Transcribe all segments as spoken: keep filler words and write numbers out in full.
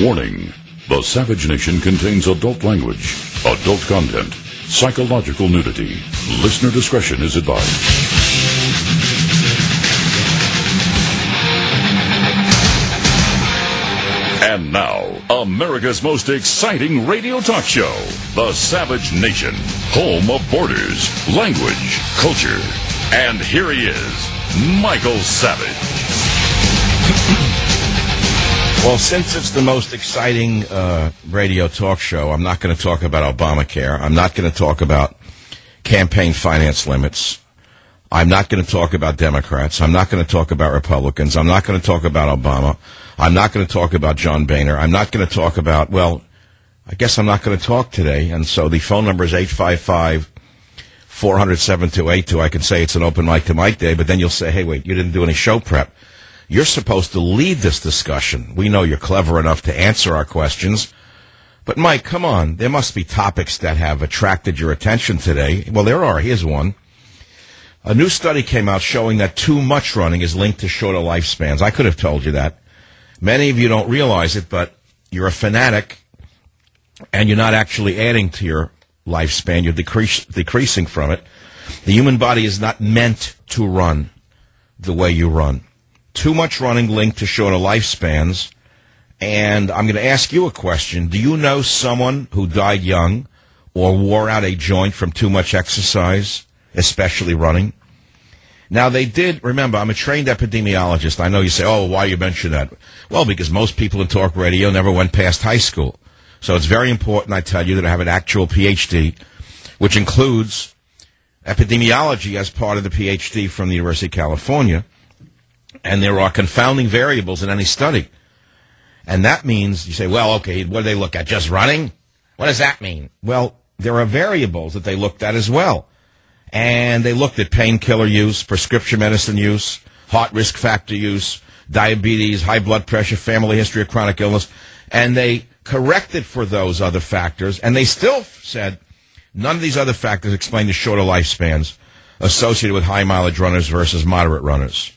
Warning. The Savage Nation contains adult language, adult content, psychological nudity. Listener discretion is advised. And now, America's most exciting radio talk show, The Savage Nation, home of borders, language, culture. And here he is, Michael Savage. Well, since it's the most exciting uh, radio talk show, I'm not going to talk about Obamacare. I'm not going to talk about campaign finance limits. I'm not going to talk about Democrats. I'm not going to talk about Republicans. I'm not going to talk about Obama. I'm not going to talk about John Boehner. I'm not going to talk about, well, I guess I'm not going to talk today. And so the phone number is eight five five, four hundred, seven two eight two. I can say it's an open mic to Mike Day, but then you'll say, hey, wait, you didn't do any show prep. You're supposed to lead this discussion. We know you're clever enough to answer our questions. But, Mike, come on. There must be topics that have attracted your attention today. Well, there are. Here's one. A new study came out showing that too much running is linked to shorter lifespans. I could have told you that. Many of you don't realize it, but you're a fanatic, and you're not actually adding to your lifespan. You're decrease, decreasing from it. The human body is not meant to run the way you run. Too much running linked to shorter lifespans. And I'm going to ask you a question. Do you know someone who died young or wore out a joint from too much exercise, especially running? Now, they did, remember, I'm a trained epidemiologist. I know you say, oh, why you mention that? Well, because most people in talk radio never went past high school. So it's very important, I tell you, that I have an actual P H D, which includes epidemiology as part of the P H D from the University of California. And there are confounding variables in any study. And that means, you say, well, okay, what do they look at? Just running? What does that mean? Well, there are variables that they looked at as well. And they looked at painkiller use, prescription medicine use, heart risk factor use, diabetes, high blood pressure, family history of chronic illness. And they corrected for those other factors. And they still said none of these other factors explain the shorter lifespans associated with high mileage runners versus moderate runners.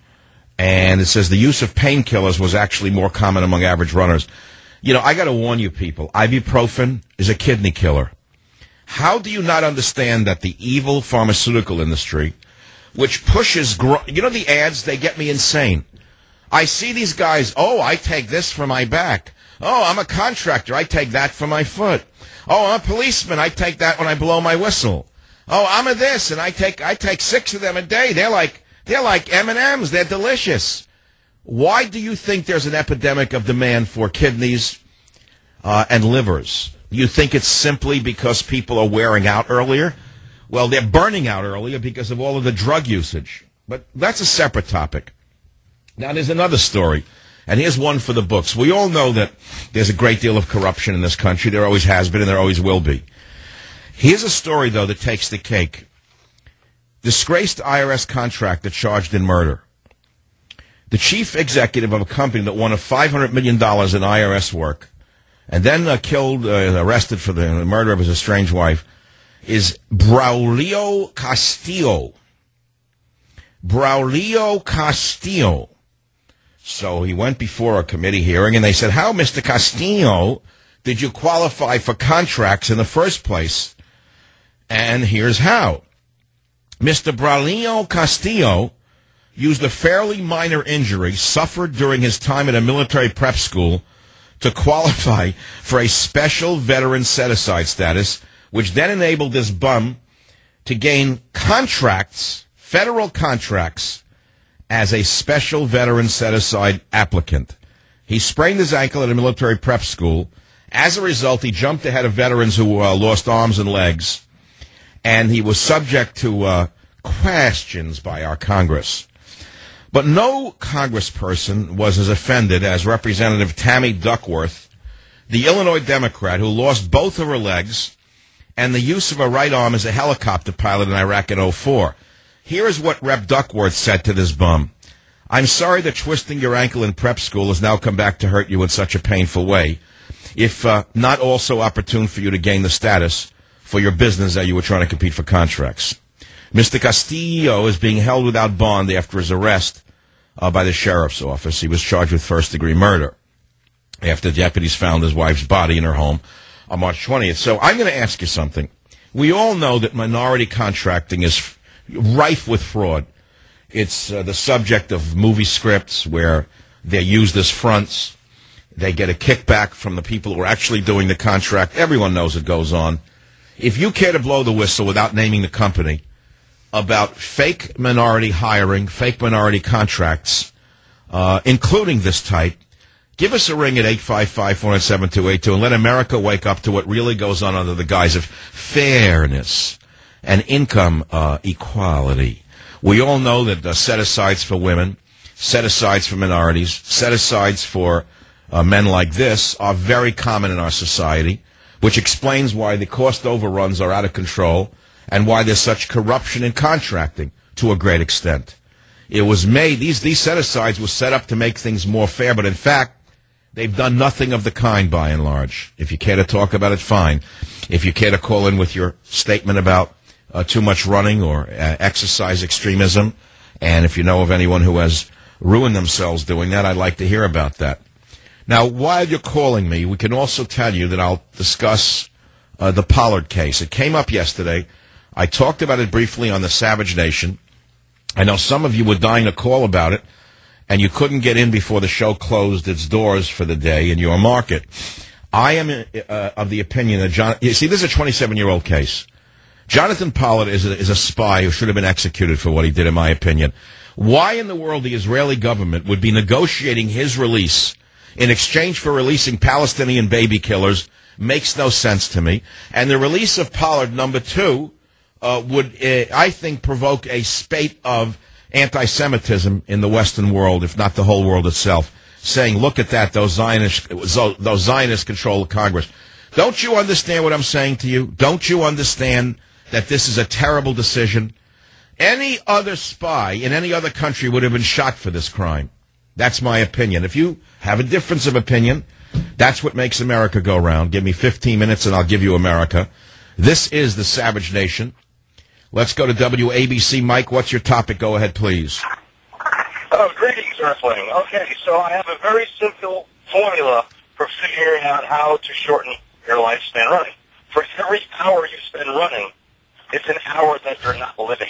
And it says the use of painkillers was actually more common among average runners. You know, I got to warn you people, ibuprofen is a kidney killer. How do you not understand that the evil pharmaceutical industry, which pushes, gro- you know the ads, they get me insane. I see these guys, oh, I take this for my back. Oh, I'm a contractor, I take that for my foot. Oh, I'm a policeman, I take that when I blow my whistle. Oh, I'm a this, and I take I take six of them a day. They're like, They're like M and M's. They're delicious. Why do you think there's an epidemic of demand for kidneys uh, and livers? You think it's simply because people are wearing out earlier? Well, they're burning out earlier because of all of the drug usage. But that's a separate topic. Now, there's another story, and here's one for the books. We all know that there's a great deal of corruption in this country. There always has been, and there always will be. Here's a story, though, that takes the cake. Disgraced I R S contractor charged in murder. The chief executive of a company that won five hundred million dollars in I R S work and then uh, killed, uh, arrested for the murder of his estranged wife is Braulio Castillo. Braulio Castillo. So he went before a committee hearing, and they said, how, Mister Castillo, did you qualify for contracts in the first place? And here's how. Mister Braulio Castillo used a fairly minor injury suffered during his time at a military prep school to qualify for a special veteran set-aside status, which then enabled this bum to gain contracts, federal contracts, as a special veteran set-aside applicant. He sprained his ankle at a military prep school. As a result, he jumped ahead of veterans who uh, lost arms and legs. And he was subject to uh, questions by our Congress. But no congressperson was as offended as Representative Tammy Duckworth, the Illinois Democrat who lost both of her legs and the use of her right arm as a helicopter pilot in Iraq in oh four. Here is what Rep Duckworth said to this bum. I'm sorry that twisting your ankle in prep school has now come back to hurt you in such a painful way, if uh, not also opportune for you to gain the status for your business that you were trying to compete for contracts. Mister Castillo is being held without bond after his arrest uh, by the sheriff's office. He was charged with first-degree murder. after deputies found his wife's body in her home on March twentieth. So I'm going to ask you something. We all know that minority contracting is f- rife with fraud. It's uh, the subject of movie scripts where they're used as fronts. They get a kickback from the people who are actually doing the contract. Everyone knows it goes on. If you care to blow the whistle without naming the company about fake minority hiring, fake minority contracts, uh, including this type, give us a ring at eight five five, four nine seven, two eight two and let America wake up to what really goes on under the guise of fairness and income uh, equality. We all know that uh, set-asides for women, set-asides for minorities, set-asides for uh, men like this are very common in our society, which explains why the cost overruns are out of control and why there's such corruption in contracting to a great extent. It was made, these, these set-asides were set up to make things more fair, but in fact, they've done nothing of the kind by and large. If you care to talk about it, fine. If you care to call in with your statement about uh, too much running or uh, exercise extremism, and if you know of anyone who has ruined themselves doing that, I'd like to hear about that. Now, while you're calling me, we can also tell you that I'll discuss uh, the Pollard case. It came up yesterday. I talked about it briefly on the Savage Nation. I know some of you were dying to call about it, and you couldn't get in before the show closed its doors for the day in your market. I am uh, of the opinion that John... You see, this is a twenty-seven-year-old case. Jonathan Pollard is a, is a spy who should have been executed for what he did, in my opinion. Why in the world the Israeli government would be negotiating his release in exchange for releasing Palestinian baby killers makes no sense to me. And the release of Pollard, number two, uh, would, uh, I think, provoke a spate of anti-Semitism in the Western world, if not the whole world itself, saying, look at that, those Zionists, those Zionists control the Congress. Don't you understand what I'm saying to you? Don't you understand that this is a terrible decision? Any other spy in any other country would have been shot for this crime. That's my opinion. If you have a difference of opinion, that's what makes America go round. Give me fifteen minutes and I'll give you America. This is the Savage Nation. Let's go to W A B C. Mike, what's your topic? Go ahead, please. Oh, greetings, Earthling. Okay, so I have a very simple formula for figuring out how to shorten your lifespan running. For every hour you spend running, it's an hour that you're not living.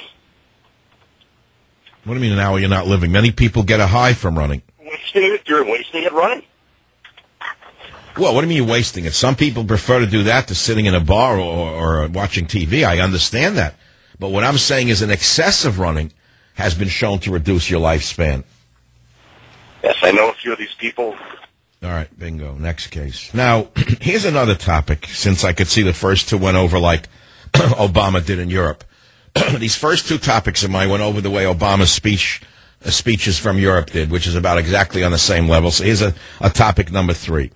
What do you mean an hour you're not living? Many people get a high from running. Wasting it, you're wasting it running. Well, what do you mean you're wasting it? Some people prefer to do that to sitting in a bar or, or watching T V. I understand that. But what I'm saying is an excessive running has been shown to reduce your lifespan. Yes, I know a few of these people. All right, bingo. Next case. Now, here's another topic, since I could see the first two went over like Obama did in Europe. These first two topics of mine went over the way Obama's speech uh, speeches from Europe did, which is about exactly on the same level. So here's a, a topic number three.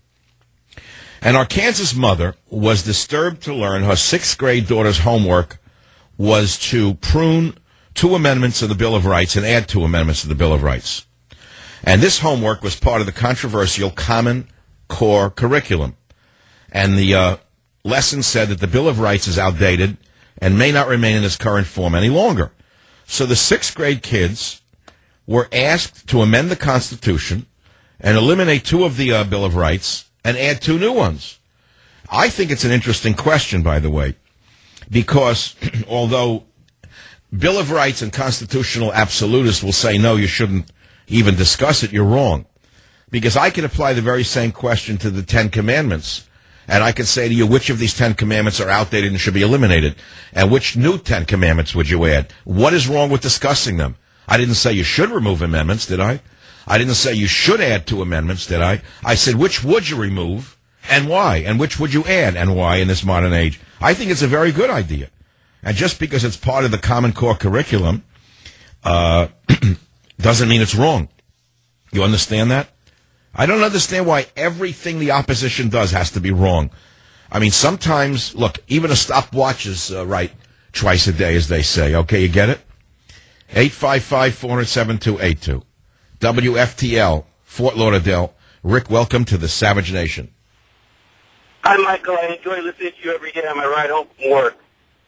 An Arkansas mother was disturbed to learn her sixth grade daughter's homework was to prune two amendments of the Bill of Rights and add two amendments to the Bill of Rights. And this homework was part of the controversial Common Core curriculum. And the uh, lesson said that the Bill of Rights is outdated and may not remain in its current form any longer. So the sixth grade kids were asked to amend the Constitution and eliminate two of the uh, Bill of Rights and add two new ones. I think it's an interesting question, by the way, because although Bill of Rights and constitutional absolutists will say, no, you shouldn't even discuss it, you're wrong. Because I can apply the very same question to the Ten Commandments. And I could say to you, which of these Ten Commandments are outdated and should be eliminated? And which new Ten Commandments would you add? What is wrong with discussing them? I didn't say you should remove amendments, did I? I didn't say you should add two amendments, did I? I said, which would you remove and why? And which would you add and why in this modern age? I think it's a very good idea. And just because it's part of the Common Core curriculum uh, doesn't mean it's wrong. You understand that? I don't understand why everything the opposition does has to be wrong. I mean, sometimes, look, even a stopwatch is uh, right twice a day, as they say. Okay, you get it? eight five five, four zero seven, two eight two. W F T L, Fort Lauderdale. Rick, welcome to the Savage Nation. Hi, Michael. I enjoy listening to you every day on my ride home from work.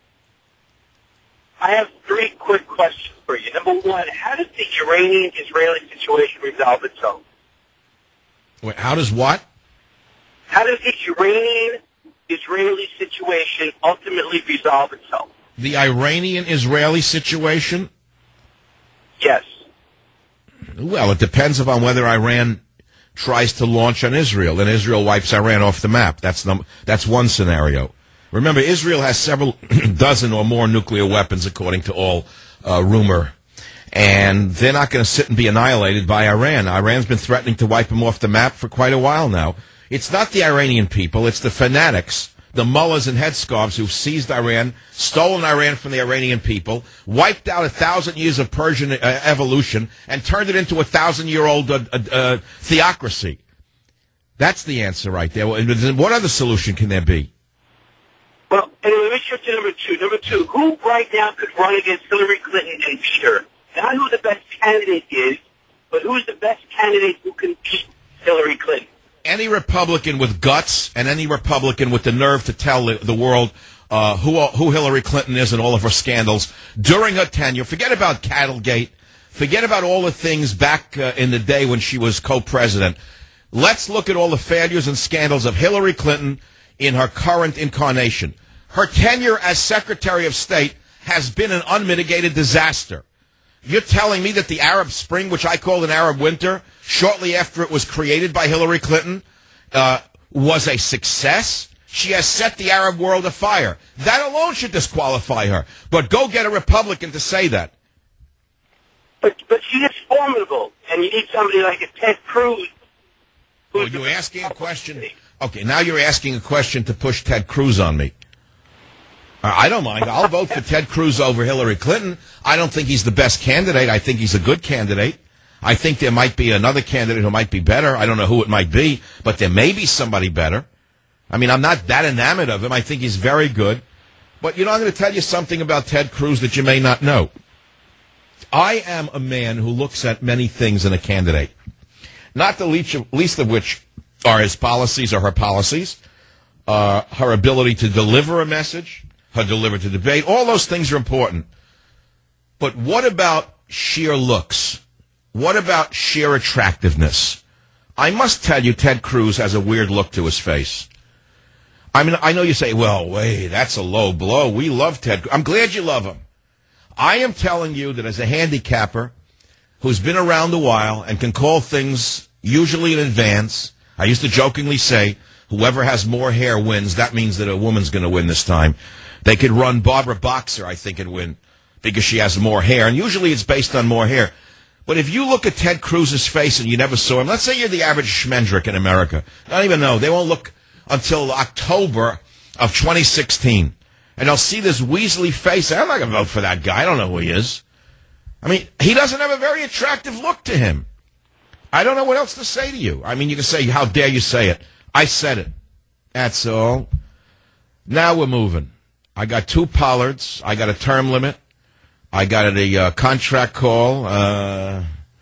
I have three quick questions for you. Number one, how does the Iranian-Israeli situation resolve itself? Wait, how does what? How does the Iranian-Israeli situation ultimately resolve itself? The Iranian-Israeli situation? Yes. Well, it depends upon whether Iran tries to launch on Israel, and Israel wipes Iran off the map. That's num- that's one scenario. Remember, Israel has several dozen or more nuclear weapons, according to all uh, rumor. And they're not going to sit and be annihilated by Iran. Iran's been threatening to wipe them off the map for quite a while now. It's not the Iranian people. It's the fanatics, the mullahs and headscarves who've seized Iran, stolen Iran from the Iranian people, wiped out a thousand years of Persian uh, evolution, and turned it into a thousand-year-old uh, uh, theocracy. That's the answer right there. What other solution can there be? Well, anyway, let me shift to number two. Number two, who right now could run against Hillary Clinton and beat her? Not who the best candidate is, but who's the best candidate who can beat Hillary Clinton? Any Republican with guts and any Republican with the nerve to tell the, the world uh, who who Hillary Clinton is and all of her scandals during her tenure. Forget about Cattlegate. Forget about all the things back uh, in the day when she was co-president. Let's look at all the failures and scandals of Hillary Clinton in her current incarnation. Her tenure as Secretary of State has been an unmitigated disaster. You're telling me that the Arab Spring, which I call an Arab Winter, shortly after it was created by Hillary Clinton, uh, was a success? She has set the Arab world afire. That alone should disqualify her. But go get a Republican to say that. But but she is formidable, and you need somebody like a Ted Cruz. Oh, you're asking a question? Okay, now you're asking a question to push Ted Cruz on me. Uh, I don't mind. I'll vote for Ted Cruz over Hillary Clinton. I don't think he's the best candidate. I think he's a good candidate. I think there might be another candidate who might be better. I don't know who it might be, but there may be somebody better. I mean, I'm not that enamored of him. I think he's very good. But, you know, I'm going to tell you something about Ted Cruz that you may not know. I am a man who looks at many things in a candidate, not the least of, least of which are his policies or her policies, uh, her ability to deliver a message, her deliver to debate. All those things are important. But what about sheer looks? What about sheer attractiveness? I must tell you, Ted Cruz has a weird look to his face. I mean, I know you say, well, wait, that's a low blow. We love Ted Cruz. I'm glad you love him. I am telling you that as a handicapper who's been around a while and can call things usually in advance, I used to jokingly say, whoever has more hair wins. That means that a woman's going to win this time. They could run Barbara Boxer, I think, and win because she has more hair. And usually it's based on more hair. But if you look at Ted Cruz's face and you never saw him, let's say you're the average schmendrick in America. I don't even know. They won't look until October of twenty sixteen. And they'll see this weaselly face. I'm not going to vote for that guy. I don't know who he is. I mean, he doesn't have a very attractive look to him. I don't know what else to say to you. I mean, you can say, how dare you say it. I said it. That's all. Now we're moving. I got two Pollards. I got a term limit. I got a uh, contract call. Uh,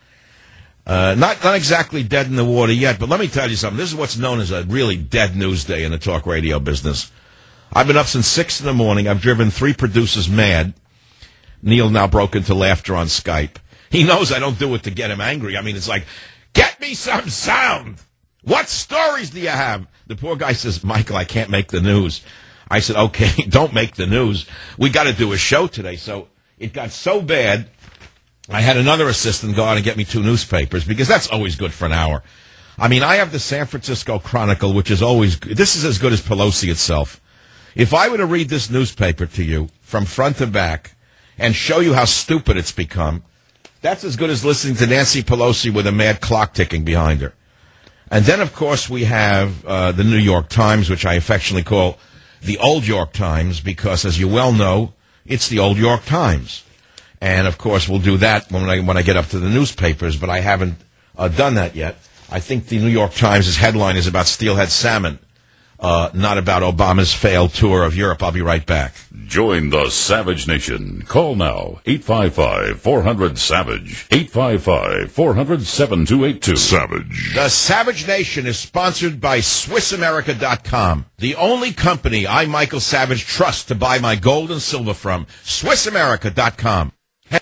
uh, not not exactly dead in the water yet, but let me tell you something. This is what's known as a really dead news day in the talk radio business. I've been up since six in the morning. I've driven three producers mad. Neil now broke into laughter on Skype. He knows I don't do it to get him angry. I mean, it's like, get me some sound. What stories do you have? The poor guy says, Michael, I can't make the news. I said, okay, don't make the news. We got to do a show today. So it got so bad, I had another assistant go out and get me two newspapers because that's always good for an hour. I mean, I have the San Francisco Chronicle, which is always, this is as good as Pelosi itself. If I were to read this newspaper to you from front to back and show you how stupid it's become, that's as good as listening to Nancy Pelosi with a mad clock ticking behind her. And then, of course, we have uh, the New York Times, which I affectionately call the Old York Times, because, as you well know, it's the Old York Times. And, of course, we'll do that when I, when I get up to the newspapers, but I haven't uh, done that yet. I think the New York Times' headline is about steelhead salmon. Uh, not about Obama's failed tour of Europe. I'll be right back. Join the Savage Nation. Call now, eight five five, four hundred, SAVAGE, eight five five, four hundred, seven two eight two. Savage. The Savage Nation is sponsored by Swiss America dot com, the only company I, Michael Savage, trust to buy my gold and silver from. Swiss America dot com. I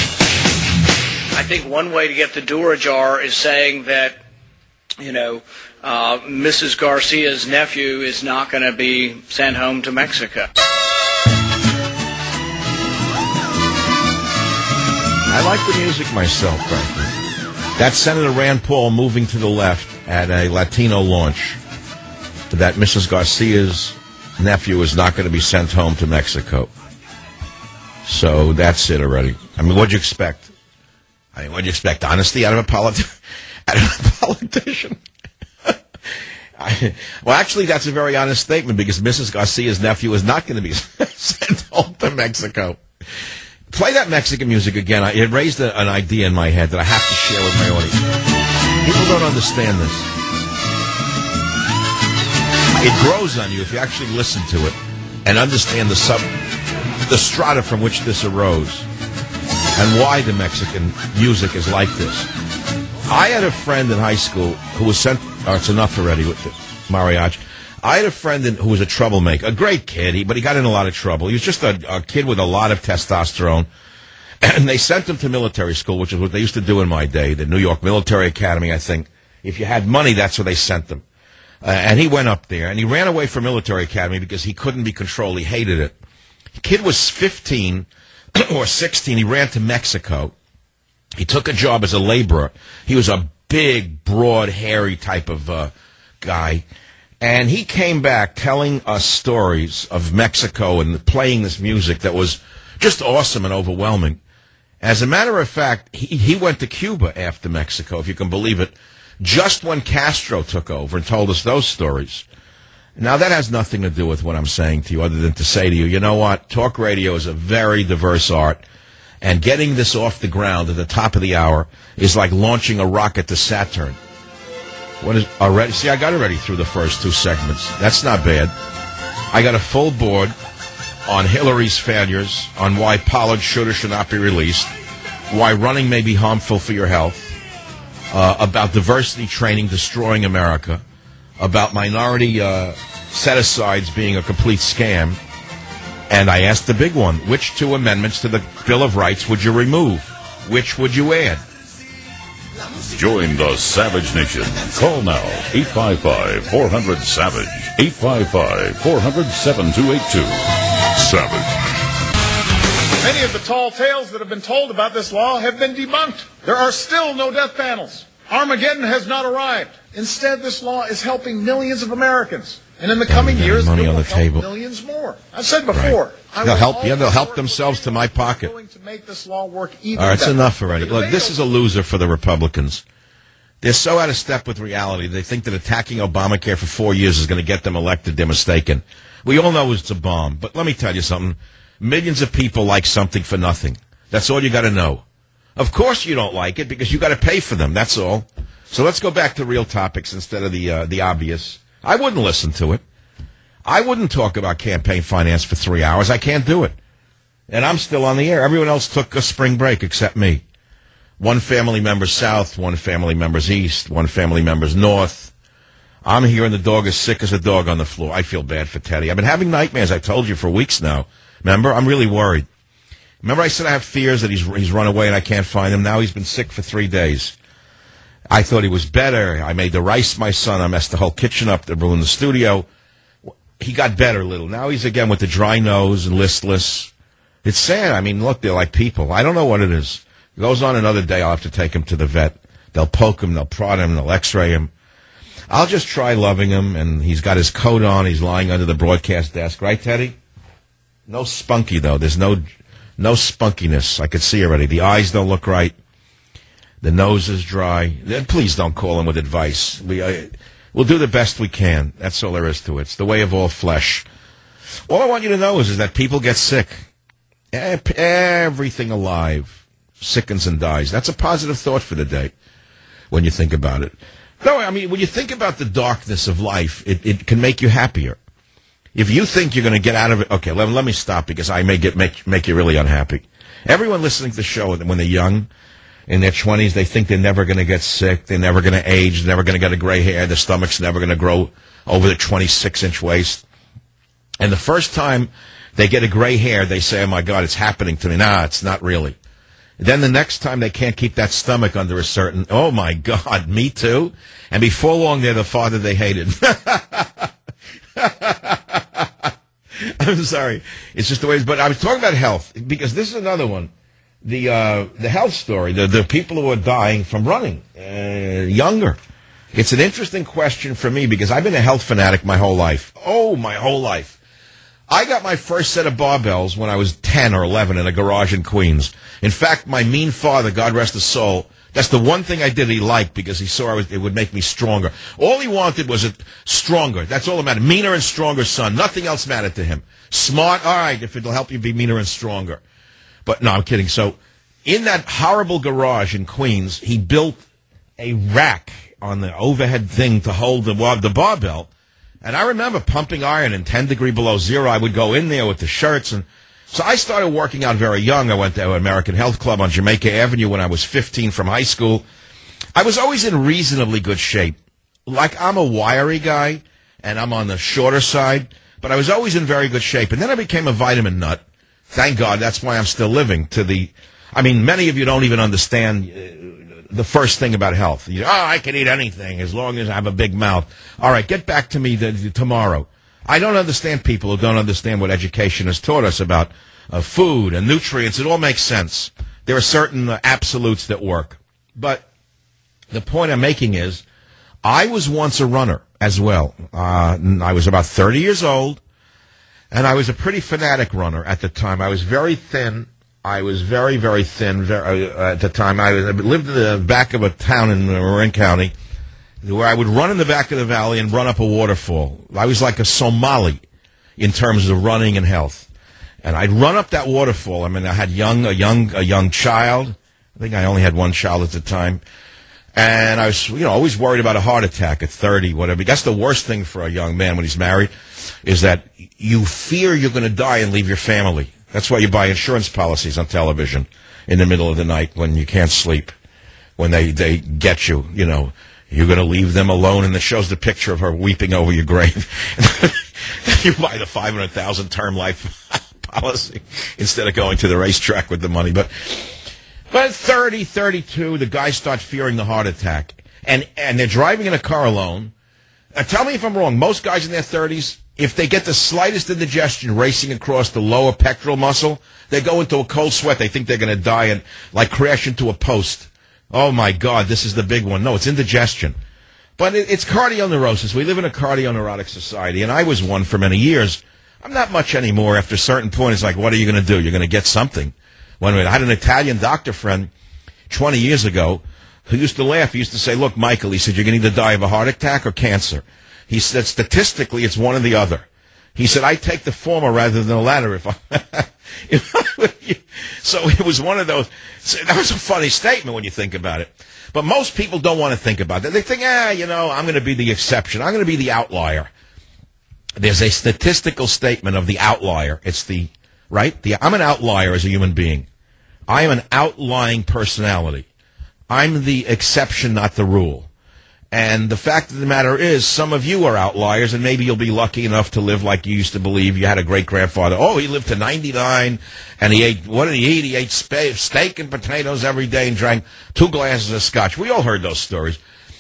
think one way to get the door ajar is saying that, you know, uh, Missus Garcia's nephew is not going to be sent home to Mexico. I like the music myself, frankly. That's Senator Rand Paul moving to the left at a Latino launch. That Missus Garcia's nephew is not going to be sent home to Mexico. So that's it already. I mean, what'd you expect? I mean, what'd you expect? Honesty out of a, politi- out of a politician? I, well, actually, that's a very honest statement because Missus Garcia's nephew is not going to be sent home to Mexico. Play that Mexican music again. I, it raised a, an idea in my head that I have to share with my audience. People don't understand this. It grows on you if you actually listen to it and understand the sub, the strata from which this arose and why the Mexican music is like this. I had a friend in high school who was sent. Oh, it's enough already with the mariachi. I had a friend in, who was a troublemaker, a great kid, he, but he got in a lot of trouble. He was just a, a kid with a lot of testosterone. And they sent him to military school, which is what they used to do in my day, the New York Military Academy, I think. If you had money, that's where they sent them. Uh, and he went up there, and he ran away from military academy because he couldn't be controlled. He hated it. The kid was fifteen or sixteen. He ran to Mexico. He took a job as a laborer. He was a big, broad, hairy type of uh, guy. And he came back telling us stories of Mexico and playing this music that was just awesome and overwhelming. As a matter of fact, he, he went to Cuba after Mexico, if you can believe it, just when Castro took over and told us those stories. Now, that has nothing to do with what I'm saying to you other than to say to you, you know what? Talk radio is a very diverse art. And getting this off the ground at the top of the hour is like launching a rocket to Saturn. What is already? See, I got already through the first two segments. That's not bad. I got a full board on Hillary's failures, on why Pollard should or should not be released, why running may be harmful for your health, uh, about diversity training destroying America, about minority uh, set-asides being a complete scam, and I asked the big one, which two amendments to the Bill of Rights would you remove? Which would you add? Join the Savage Nation. Call now, eight five five, four hundred, SAVAGE, eight five five, four hundred, seven two eight two. Savage. Many of the tall tales that have been told about this law have been debunked. There are still no death panels. Armageddon has not arrived. Instead, this law is helping millions of Americans. And in the coming years, money it will on the help table. millions more. I've said before. Right. I They'll will help. Yeah, they'll help support themselves to my pocket. willing to make this law work even All right, it's better. enough already. Look, this is a loser for the Republicans. They're so out of step with reality. They think that attacking Obamacare for four years is going to get them elected. They're mistaken. We all know it's a bomb. But let me tell you something. Millions of people like something for nothing. That's all you got to know. Of course you don't like it because you got to pay for them. That's all. So let's go back to real topics instead of the uh, the obvious. I wouldn't listen to it. I wouldn't talk about campaign finance for three hours. I can't do it. And I'm still on the air. Everyone else took a spring break except me. One family member's south, one family member's east, one family member's north. I'm here and the dog is sick as a dog on the floor. I feel bad for Teddy. I've been having nightmares, I told you, for weeks now. Remember? I'm really worried. Remember I said I have fears that he's he's run away and I can't find him? Now he's been sick for three days. I thought he was better. I made the rice my son. I messed the whole kitchen up to ruin the studio. He got better a little. Now he's again with the dry nose and listless. It's sad. I mean, look, they're like people. I don't know what it is. It goes on another day. I'll have to take him to the vet. They'll poke him. They'll prod him. They'll x-ray him. I'll just try loving him, and he's got his coat on. He's lying under the broadcast desk. Right, Teddy? No spunky, though. There's no no spunkiness. I could see already. The eyes don't look right. The nose is dry. Please don't call him with advice. We... Uh, We'll do the best we can. That's all there is to it. It's the way of all flesh. All I want you to know is, is that people get sick. Everything alive sickens and dies. That's a positive thought for the day when you think about it. No, I mean, when you think about the darkness of life, it, it can make you happier. If you think you're going to get out of it, okay, let, let me stop because I may get make, make you really unhappy. Everyone listening to the show when they're young, in their twenties, they think they're never going to get sick, they're never going to age, they're never going to get a gray hair, their stomach's never going to grow over the twenty-six inch waist. And the first time they get a gray hair, they say, oh, my God, it's happening to me. Nah, it's not really. Then the next time they can't keep that stomach under a certain, oh my God, me too. And before long, they're the father they hated. I'm sorry. It's just the way it is. But I was talking about health because this is another one. The uh, the health story, the, the people who are dying from running, uh, younger. It's an interesting question for me because I've been a health fanatic my whole life. Oh, my whole life. I got my first set of barbells when I was ten or eleven in a garage in Queens. In fact, my mean father, God rest his soul, that's the one thing I did he liked because he saw I was, it would make me stronger. All he wanted was a stronger. That's all that mattered. Meaner and stronger son. Nothing else mattered to him. Smart, all right, if it'll help you be meaner and stronger. But no, I'm kidding. So in that horrible garage in Queens, he built a rack on the overhead thing to hold the, the barbell. And I remember pumping iron in ten degree below zero. I would go in there with the shirts. And so I started working out very young. I went to American Health Club on Jamaica Avenue when I was fifteen from high school. I was always in reasonably good shape. Like, I'm a wiry guy, and I'm on the shorter side, but I was always in very good shape. And then I became a vitamin nut. Thank God, that's why I'm still living. To the, I mean, many of you don't even understand uh, the first thing about health. You, oh, I can eat anything as long as I have a big mouth. All right, get back to me the, the, tomorrow. I don't understand people who don't understand what education has taught us about uh, food and nutrients. It all makes sense. There are certain uh, absolutes that work. But the point I'm making is, I was once a runner as well. Uh, I was about thirty years old. And I was a pretty fanatic runner at the time. I was very thin. I was very, very thin very, uh, at the time. I, was, I lived in the back of a town in Marin County where I would run in the back of the valley and run up a waterfall. I was like a Somali in terms of running and health. And I'd run up that waterfall. I mean, I had young, a young, a young child. I think I only had one child at the time. And I was, you know, always worried about a heart attack at thirty, whatever. That's the worst thing for a young man when he's married, is that you fear you're going to die and leave your family. That's why you buy insurance policies on television in the middle of the night when you can't sleep, when they, they get you, you know, you're going to leave them alone, and it shows the picture of her weeping over your grave. You buy the five hundred thousand term life policy instead of going to the racetrack with the money. But But at thirty, thirty-two, the guys start fearing the heart attack. And and they're driving in a car alone. Now, tell me if I'm wrong. Most guys in their thirties, if they get the slightest indigestion racing across the lower pectoral muscle, they go into a cold sweat. They think they're going to die and, like, crash into a post. Oh, my God, this is the big one. No, it's indigestion. But it, it's cardio-neurosis. We live in a cardio-neurotic society, and I was one for many years. I'm not much anymore. After a certain point, it's like, what are you going to do? You're going to get something. One minute, I had an Italian doctor friend twenty years ago who used to laugh. He used to say, look, Michael, he said, you're going to either die of a heart attack or cancer. He said, statistically, it's one or the other. He said, I take the former rather than the latter. If I, if I, so it was one of those. That was a funny statement when you think about it. But most people don't want to think about that. They think, ah, you know, I'm going to be the exception. I'm going to be the outlier. There's a statistical statement of the outlier. It's the, right? The, I'm an outlier as a human being. I am an outlying personality. I'm the exception, not the rule. And the fact of the matter is, some of you are outliers, and maybe you'll be lucky enough to live like you used to believe. You had a great-grandfather. Oh, he lived to ninety-nine, and he ate, what did he eat? He ate spa- steak and potatoes every day and drank two glasses of scotch. We all heard those stories.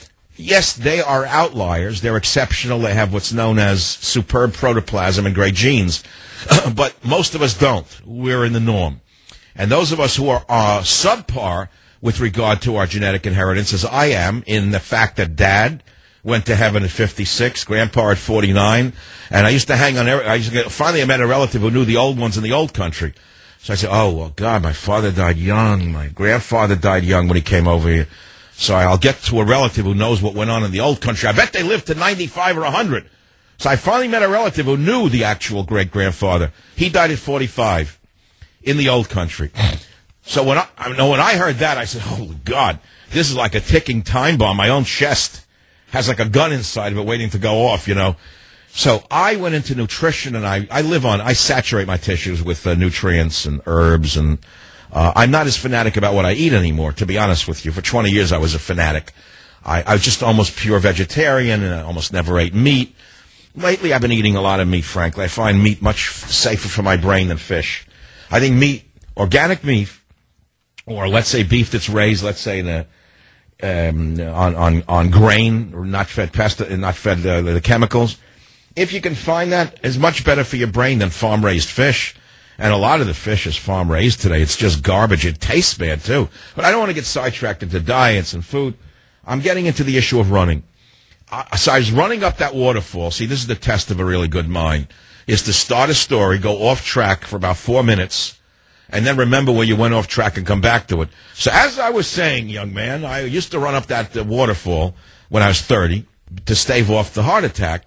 Yes, they are outliers. They're exceptional. They have what's known as superb protoplasm and great genes. But most of us don't. We're in the norm. And those of us who are uh, subpar with regard to our genetic inheritance, as I am, in the fact that Dad went to heaven at fifty-six, Grandpa at forty-nine, and I used to hang on. Every, I used to get, finally, I met a relative who knew the old ones in the old country. So I said, "Oh well, God, my father died young. My grandfather died young when he came over here. So I'll get to a relative who knows what went on in the old country. I bet they lived to ninety-five or one hundred. So I finally met a relative who knew the actual great grandfather. He died at forty-five in the old country. So when I, I know when I heard that, I said, "Oh God, this is like a ticking time bomb. My own chest has like a gun inside of it waiting to go off, you know." So I went into nutrition, and I, I live on, I saturate my tissues with uh, nutrients and herbs, and uh, I'm not as fanatic about what I eat anymore, to be honest with you. For twenty years, I was a fanatic. I, I was just almost pure vegetarian, and I almost never ate meat. Lately, I've been eating a lot of meat, frankly. I find meat much safer for my brain than fish. I think meat, organic meat, or let's say beef that's raised, let's say in a, um, on, on, on grain, or not fed pest, not fed uh, the chemicals. If you can find that, it's much better for your brain than farm-raised fish. And a lot of the fish is farm-raised today. It's just garbage. It tastes bad, too. But I don't want to get sidetracked into diets and food. I'm getting into the issue of running. I, so I was running up that waterfall. See, this is the test of a really good mind, is to start a story, go off track for about four minutes, and then remember where you went off track and come back to it. So as I was saying, young man, I used to run up that uh, waterfall when I was thirty to stave off the heart attack.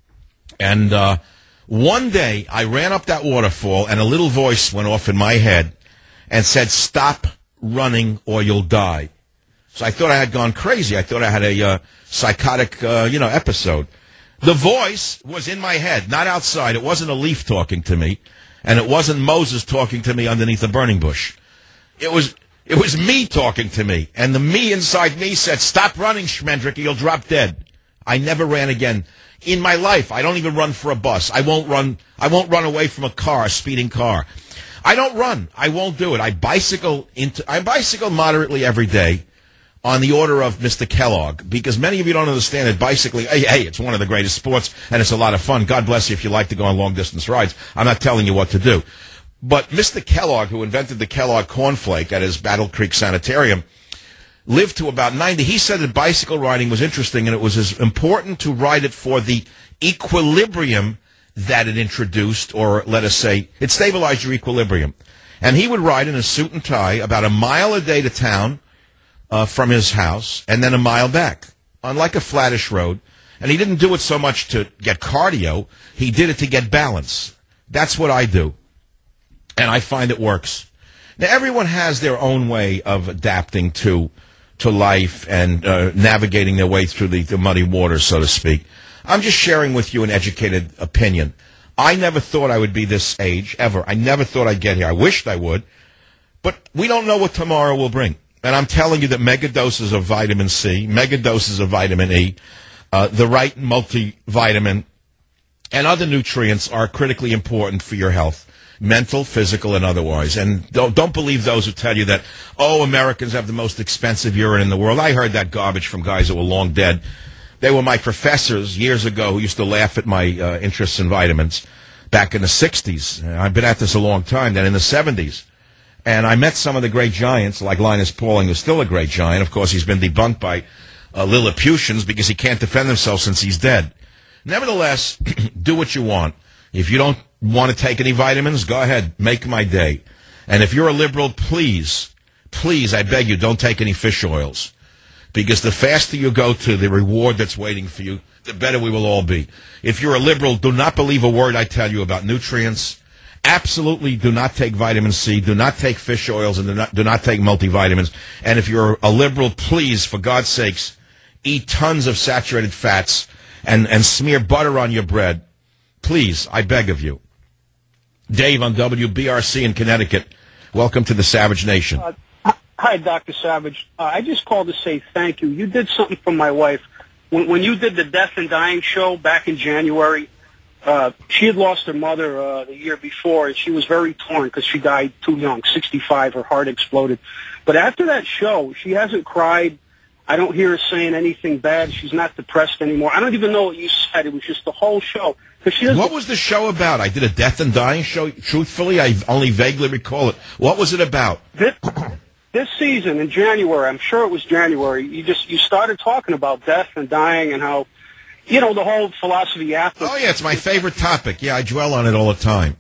And uh, one day I ran up that waterfall, and a little voice went off in my head and said, "Stop running or you'll die." So I thought I had gone crazy. I thought I had a uh, psychotic, uh, you know, episode. The voice was in my head, not outside. It wasn't a leaf talking to me, and it wasn't Moses talking to me underneath a burning bush. It was it was me talking to me, and the me inside me said, "Stop running, Schmendrick, or you'll drop dead." I never ran again. In my life, I don't even run for a bus. I won't run. I won't run away from a car, a speeding car. I don't run. I won't do it. I bicycle into. I bicycle moderately every day, on the order of Mister Kellogg, because many of you don't understand that bicycling. Hey, hey, it's one of the greatest sports, and it's a lot of fun. God bless you if you like to go on long distance rides. I'm not telling you what to do, but Mister Kellogg, who invented the Kellogg cornflake at his Battle Creek Sanitarium, lived to about ninety. He said that bicycle riding was interesting, and it was as important to ride it for the equilibrium that it introduced, or let us say, it stabilized your equilibrium. And he would ride in a suit and tie about a mile a day to town uh, from his house, and then a mile back on like a flattish road. And he didn't do it so much to get cardio. He did it to get balance. That's what I do, and I find it works. Now, everyone has their own way of adapting to to life and uh, navigating their way through the, the muddy waters, so to speak. I'm just sharing with you an educated opinion. I never thought I would be this age, ever. I never thought I'd get here. I wished I would. But we don't know what tomorrow will bring. And I'm telling you that mega doses of vitamin C, mega doses of vitamin E, uh, the right multivitamin, and other nutrients are critically important for your health. Mental, physical, and otherwise. And don't, don't believe those who tell you that, oh, Americans have the most expensive urine in the world. I heard that garbage from guys that were long dead. They were my professors years ago who used to laugh at my uh, interests in vitamins back in the sixties. I've been at this a long time, then in the seventies. And I met some of the great giants, like Linus Pauling, who's still a great giant. Of course, he's been debunked by uh, Lilliputians because he can't defend himself since he's dead. Nevertheless, do what you want. If you don't want to take any vitamins, go ahead, make my day. And if you're a liberal, please, please, I beg you, don't take any fish oils. Because the faster you go to the reward that's waiting for you, the better we will all be. If you're a liberal, do not believe a word I tell you about nutrients. Absolutely do not take vitamin C, do not take fish oils, and do not, do not take multivitamins. And if you're a liberal, please, for God's sakes, eat tons of saturated fats and, and smear butter on your bread. Please, I beg of you. Dave on W B R C in Connecticut. Welcome to the Savage Nation. Uh, hi, Doctor Savage. Uh, I just called to say thank you. You did something for my wife. When, when you did the Death and Dying show back in January, uh, she had lost her mother uh, the year before, and she was very torn because she died too young, sixty-five. Her heart exploded. But after that show, she hasn't cried. I don't hear her saying anything bad. She's not depressed anymore. I don't even know what you said. It was just the whole show. She what was the show about? I did a Death and Dying show. Truthfully, I only vaguely recall it. What was it about? This, this season in January, I'm sure it was January, you just you started talking about death and dying and how, you know, the whole philosophy after. Oh, yeah, it's my favorite topic. Yeah, I dwell on it all the time.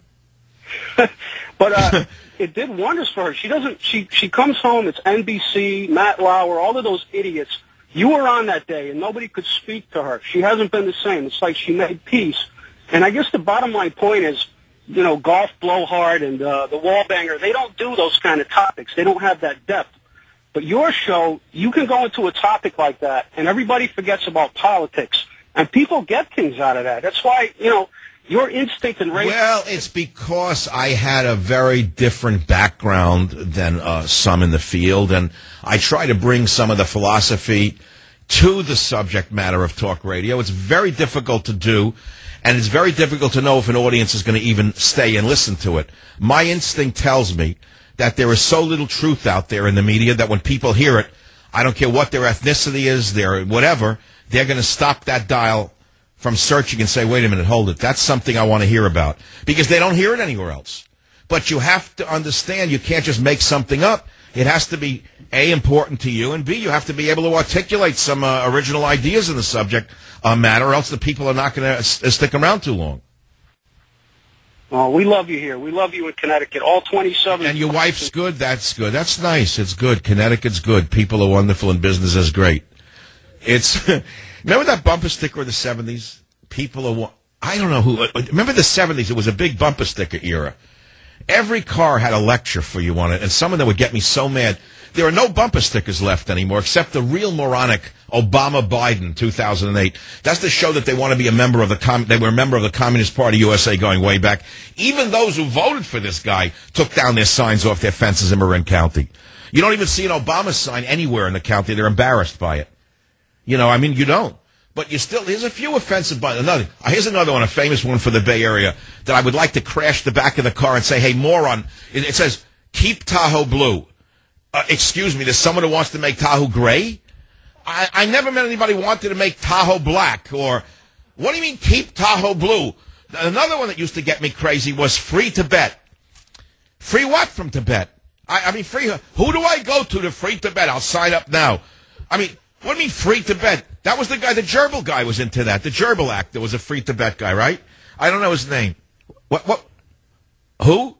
But uh, it did wonders for her. She doesn't. She she comes home. It's N B C, Matt Lauer, all of those idiots. You were on that day, and nobody could speak to her. She hasn't been the same. It's like she made peace. And I guess the bottom line point is, you know, Golf Blowhard and uh, the Wallbanger, they don't do those kind of topics. They don't have that depth. But your show, you can go into a topic like that, and everybody forgets about politics. And people get things out of that. That's why, you know, your instinct and race. Well, it's because I had a very different background than uh, some in the field, and I try to bring some of the philosophy to the subject matter of talk radio. It's very difficult to do, and it's very difficult to know if an audience is going to even stay and listen to it. My instinct tells me that there is so little truth out there in the media that when people hear it, I don't care what their ethnicity is, their whatever, they're going to stop that dial from searching and say, wait a minute, hold it. That's something I want to hear about. Because they don't hear it anywhere else. But you have to understand you can't just make something up. It has to be, A, important to you, and B, you have to be able to articulate some uh, original ideas in the subject uh, matter, or else the people are not going to s- stick around too long. Well, we love you here. We love you in Connecticut. All twenty-seven. And your wife's good? That's good. That's nice. It's good. Connecticut's good. People are wonderful and business is great. It's remember that bumper sticker of the seventies? People are, I don't know who, remember the seventies? It was a big bumper sticker era. Every car had a lecture for you on it, and some of them would get me so mad. There are no bumper stickers left anymore, except the real moronic Obama-Biden two thousand eight. That's to show that they want to be a member of the com- they were a member of the Communist Party U S A going way back. Even those who voted for this guy took down their signs off their fences in Marin County. You don't even see an Obama sign anywhere in the county. They're embarrassed by it. You know, I mean, you don't. But you still, there's a few offensive buttons. Another, here's another one, a famous one for the Bay Area, that I would like to crash the back of the car and say, hey, moron. It, it says, keep Tahoe blue. Uh, excuse me, there's someone who wants to make Tahoe gray? I, I never met anybody who wanted to make Tahoe black. Or, what do you mean keep Tahoe blue? Another one that used to get me crazy was free Tibet. Free what from Tibet? I, I mean, free, who do I go to to free Tibet? I'll sign up now. I mean, what do you mean free Tibet? That was the guy, the gerbil guy was into that. The gerbil actor was a free Tibet guy, right? I don't know his name. What, what, who?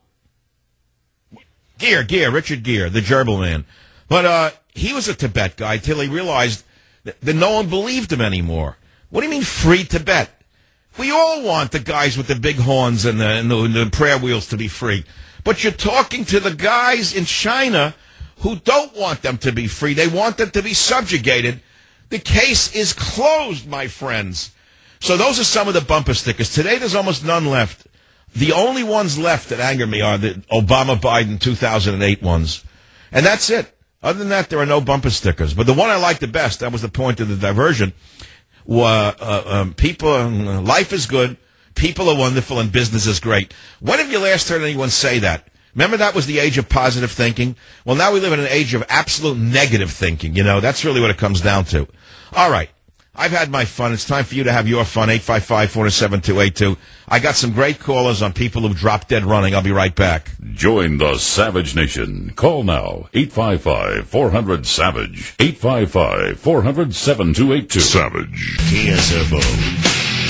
Gere, Gere, Richard Gere, the gerbil man. But, uh, he was a Tibet guy till he realized that, that no one believed him anymore. What do you mean free Tibet? We all want the guys with the big horns and the, and the, and the prayer wheels to be free. But you're talking to the guys in China who don't want them to be free. They want them to be subjugated. The case is closed, my friends. So those are some of the bumper stickers. Today there's almost none left. The only ones left that anger me are the Obama-Biden two thousand eight ones. And that's it. Other than that, there are no bumper stickers. But the one I like the best, that was the point of the diversion, was uh, um, people, uh, life is good, people are wonderful, and business is great. When have you last heard anyone say that? Remember that was the age of positive thinking? Well, now we live in an age of absolute negative thinking. You know, that's really what it comes down to. All right. I've had my fun. It's time for you to have your fun. eight five five, four seven two, eight two. I got some great callers on people who dropped dead running. I'll be right back. Join the Savage Nation. Call now. eight five five, four hundred, SAVAGE. eight five five, four hundred, seven two eight two. Savage. K S F O.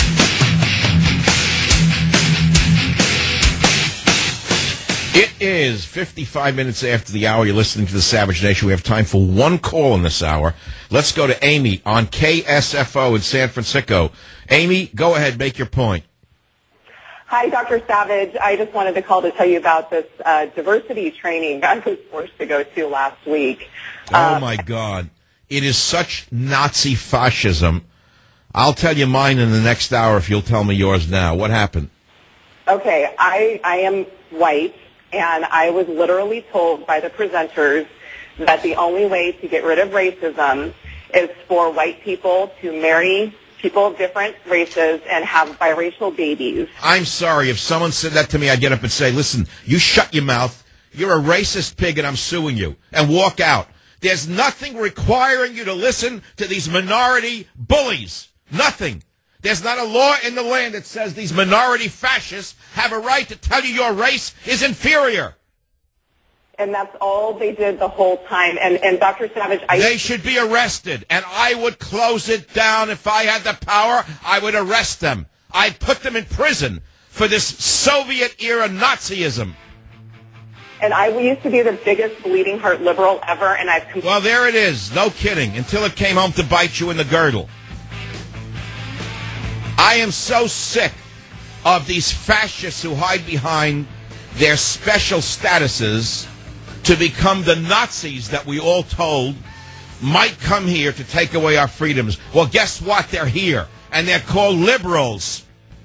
It is fifty-five minutes after the hour. You're listening to the Savage Nation. We have time for one call in this hour. Let's go to Amy on K S F O in San Francisco. Amy, go ahead. Make your point. Hi, Doctor Savage. I just wanted to call to tell you about this uh, diversity training I was forced to go to last week. Oh, uh, my God. It is such Nazi fascism. I'll tell you mine in the next hour if you'll tell me yours now. What happened? Okay, I, I am white. And I was literally told by the presenters that the only way to get rid of racism is for white people to marry people of different races and have biracial babies. I'm sorry. If someone said that to me, I'd get up and say, listen, you shut your mouth. You're a racist pig and I'm suing you. And walk out. There's nothing requiring you to listen to these minority bullies. Nothing. There's not a law in the land that says these minority fascists have a right to tell you your race is inferior. And that's all they did the whole time. And, and Doctor Savage, I... They should be arrested, and I would close it down. If I had the power, I would arrest them. I'd put them in prison for this Soviet-era Nazism. And I used to be the biggest bleeding heart liberal ever, and I've... Compl- well, there it is. No kidding. Until it came home to bite you in the girdle. I am so sick of these fascists who hide behind their special statuses to become the Nazis that we all told might come here to take away our freedoms. Well, guess what? They're here, and they're called liberals.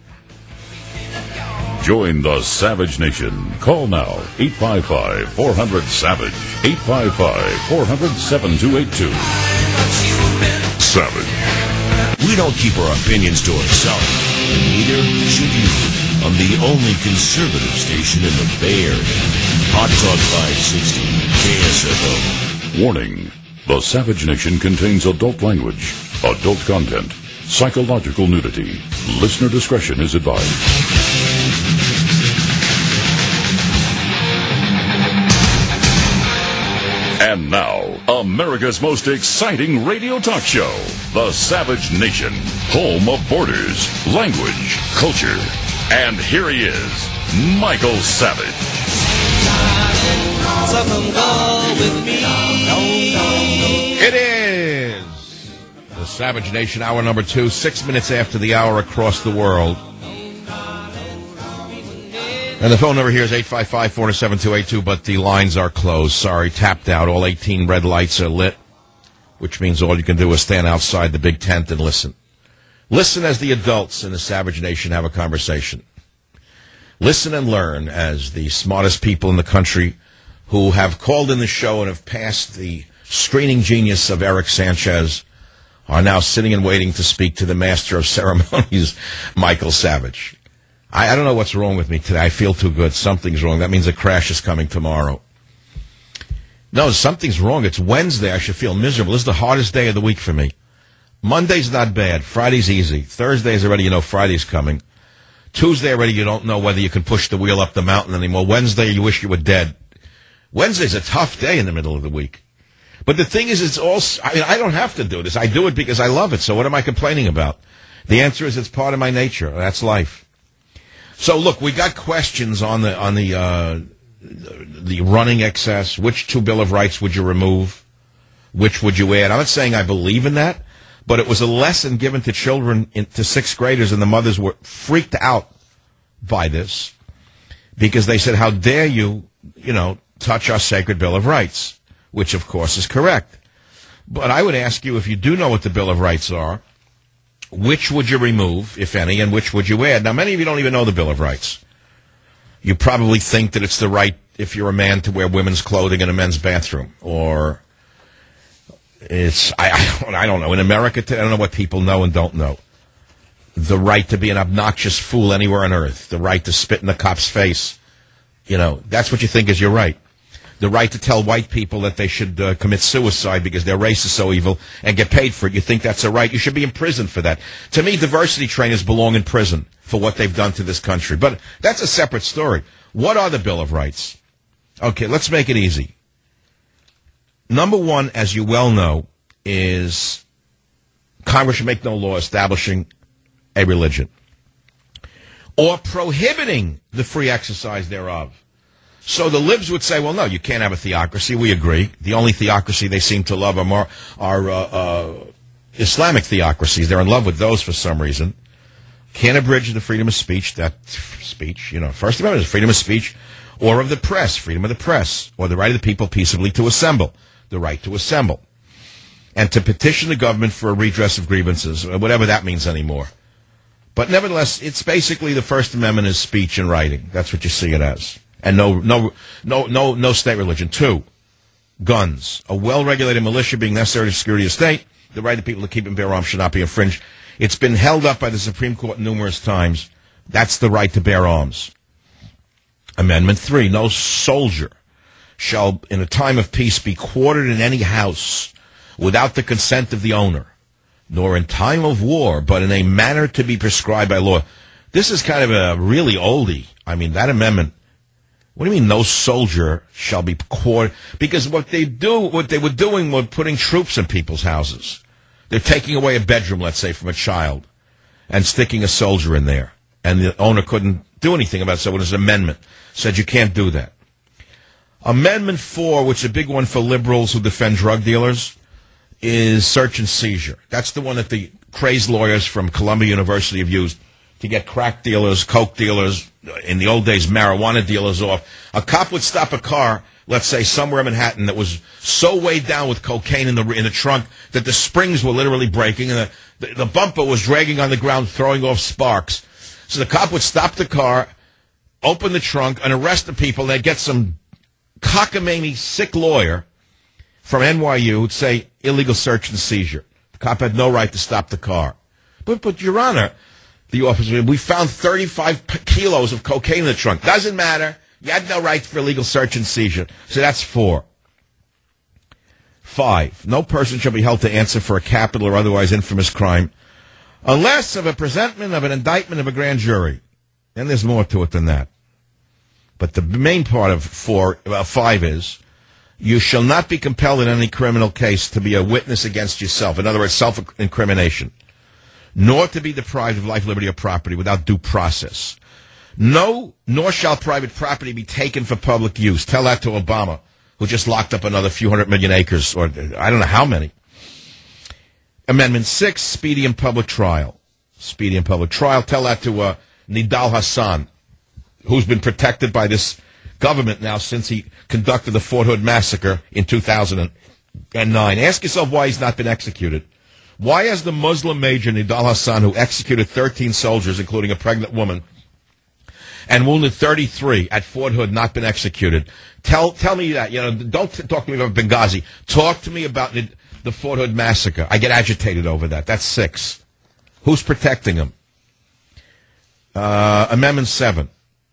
Join the Savage Nation. Call now. eight five five, four hundred, SAVAGE. eight five five, four hundred, seven two eight two. Savage. We don't keep our opinions to ourselves, and neither should you. on the only conservative station in the Bay Area. Hot Talk five sixty, K S F O. Warning. The Savage Nation contains adult language, adult content, psychological nudity. Listener discretion is advised. And now, America's most exciting radio talk show, The Savage Nation, home of borders, language, culture. And here he is, Michael Savage. It is The Savage Nation, hour number two, six minutes after the hour across the world. And the phone number here is eight five five, four seven two, eight two, but the lines are closed. Sorry, tapped out. All eighteen red lights are lit, which means all you can do is stand outside the big tent and listen. Listen as the adults in the Savage Nation have a conversation. Listen and learn as the smartest people in the country who have called in the show and have passed the screening genius of Eric Sanchez are now sitting and waiting to speak to the master of ceremonies, Michael Savage. I, I don't know what's wrong with me today. I feel too good. Something's wrong. That means a crash is coming tomorrow. No, something's wrong. It's Wednesday. I should feel miserable. This is the hardest day of the week for me. Monday's not bad. Friday's easy. Thursday's already, you know, Friday's coming. Tuesday already, you don't know whether you can push the wheel up the mountain anymore. Wednesday, you wish you were dead. Wednesday's a tough day in the middle of the week. But the thing is, it's all, I mean, I don't have to do this. I do it because I love it. So what am I complaining about? The answer is it's part of my nature. That's life. So look, we got questions on the, on the, uh, the running excess. Which two Bill of Rights would you remove? Which would you add? I'm not saying I believe in that, but it was a lesson given to children, in, to sixth graders, and the mothers were freaked out by this because they said, how dare you, you know, touch our sacred Bill of Rights, which, of course, is correct. But I would ask you, if you do know what the Bill of Rights are, which would you remove, if any, and which would you add? Now, many of you don't even know the Bill of Rights. You probably think that it's the right, if you're a man, to wear women's clothing in a men's bathroom, or it's, I, I, don't, I don't know. In America today, I don't know what people know and don't know. The right to be an obnoxious fool anywhere on earth. The right to spit in the cop's face. You know, that's what you think is your right. The right to tell white people that they should uh, commit suicide because their race is so evil and get paid for it. You think that's a right. You should be in prison for that. To me, diversity trainers belong in prison for what they've done to this country. But that's a separate story. What are the Bill of Rights? Okay, let's make it easy. Number one, as you well know, is Congress should make no law establishing a religion or prohibiting the free exercise thereof. So the libs would say, well, no, you can't have a theocracy. We agree. The only theocracy they seem to love are, more, are uh, uh, Islamic theocracies. They're in love with those for some reason. Can't abridge the freedom of speech. That speech, you know, First Amendment is freedom of speech, or of the press, freedom of the press, or the right of the people peaceably to assemble, the right to assemble, and to petition the government for a redress of grievances, whatever that means anymore. But nevertheless, it's basically the First Amendment is speech and writing. That's what you see it as. And no, no, no, no, no state religion. Two, guns. A well-regulated militia being necessary to security of the state. The right of people to keep and bear arms should not be infringed. It's been held up by the Supreme Court numerous times. That's the right to bear arms. Amendment three, no soldier shall, in a time of peace, be quartered in any house without the consent of the owner, nor in time of war, but in a manner to be prescribed by law. This is kind of a really oldie. I mean, that amendment. What do you mean no soldier shall be quartered? Because what they do, what they were doing was putting troops in people's houses. They're taking away a bedroom, let's say, from a child and sticking a soldier in there. And the owner couldn't do anything about it, so it was an amendment. Said you can't do that. Amendment four, which is a big one for liberals who defend drug dealers, is search and seizure. That's the one that the crazed lawyers from Columbia University have used to get crack dealers, coke dealers, in the old days, marijuana dealers off. A cop would stop a car, let's say somewhere in Manhattan, that was so weighed down with cocaine in the in the trunk that the springs were literally breaking and the, the, the bumper was dragging on the ground, throwing off sparks. So the cop would stop the car, open the trunk, and arrest the people. They'd get some cockamamie, sick lawyer from N Y U who'd say illegal search and seizure. The cop had no right to stop the car. But, but Your Honor, The officer, we found thirty-five kilos of cocaine in the trunk. Doesn't matter. You had no right for illegal search and seizure. So that's four. Five, no person shall be held to answer for a capital or otherwise infamous crime unless of a presentment of an indictment of a grand jury. And there's more to it than that. But the main part of four, uh, five is, you shall not be compelled in any criminal case to be a witness against yourself. In other words, self-incrimination. Nor to be deprived of life, liberty, or property without due process. No, nor shall private property be taken for public use. Tell that to Obama, who just locked up another few hundred million acres, or I don't know how many. Amendment six, speedy and public trial. Speedy and public trial. Tell that to uh, Nidal Hassan, who's been protected by this government now since he conducted the Fort Hood massacre in two thousand nine. Ask yourself why he's not been executed. Why has the Muslim major Nidal Hassan, who executed thirteen soldiers, including a pregnant woman, and wounded thirty-three at Fort Hood, not been executed? Tell tell me that. You know, don't t- talk to me about Benghazi. Talk to me about the, the Fort Hood massacre. I get agitated over that. That's six. Who's protecting him? Uh, Amendment seven.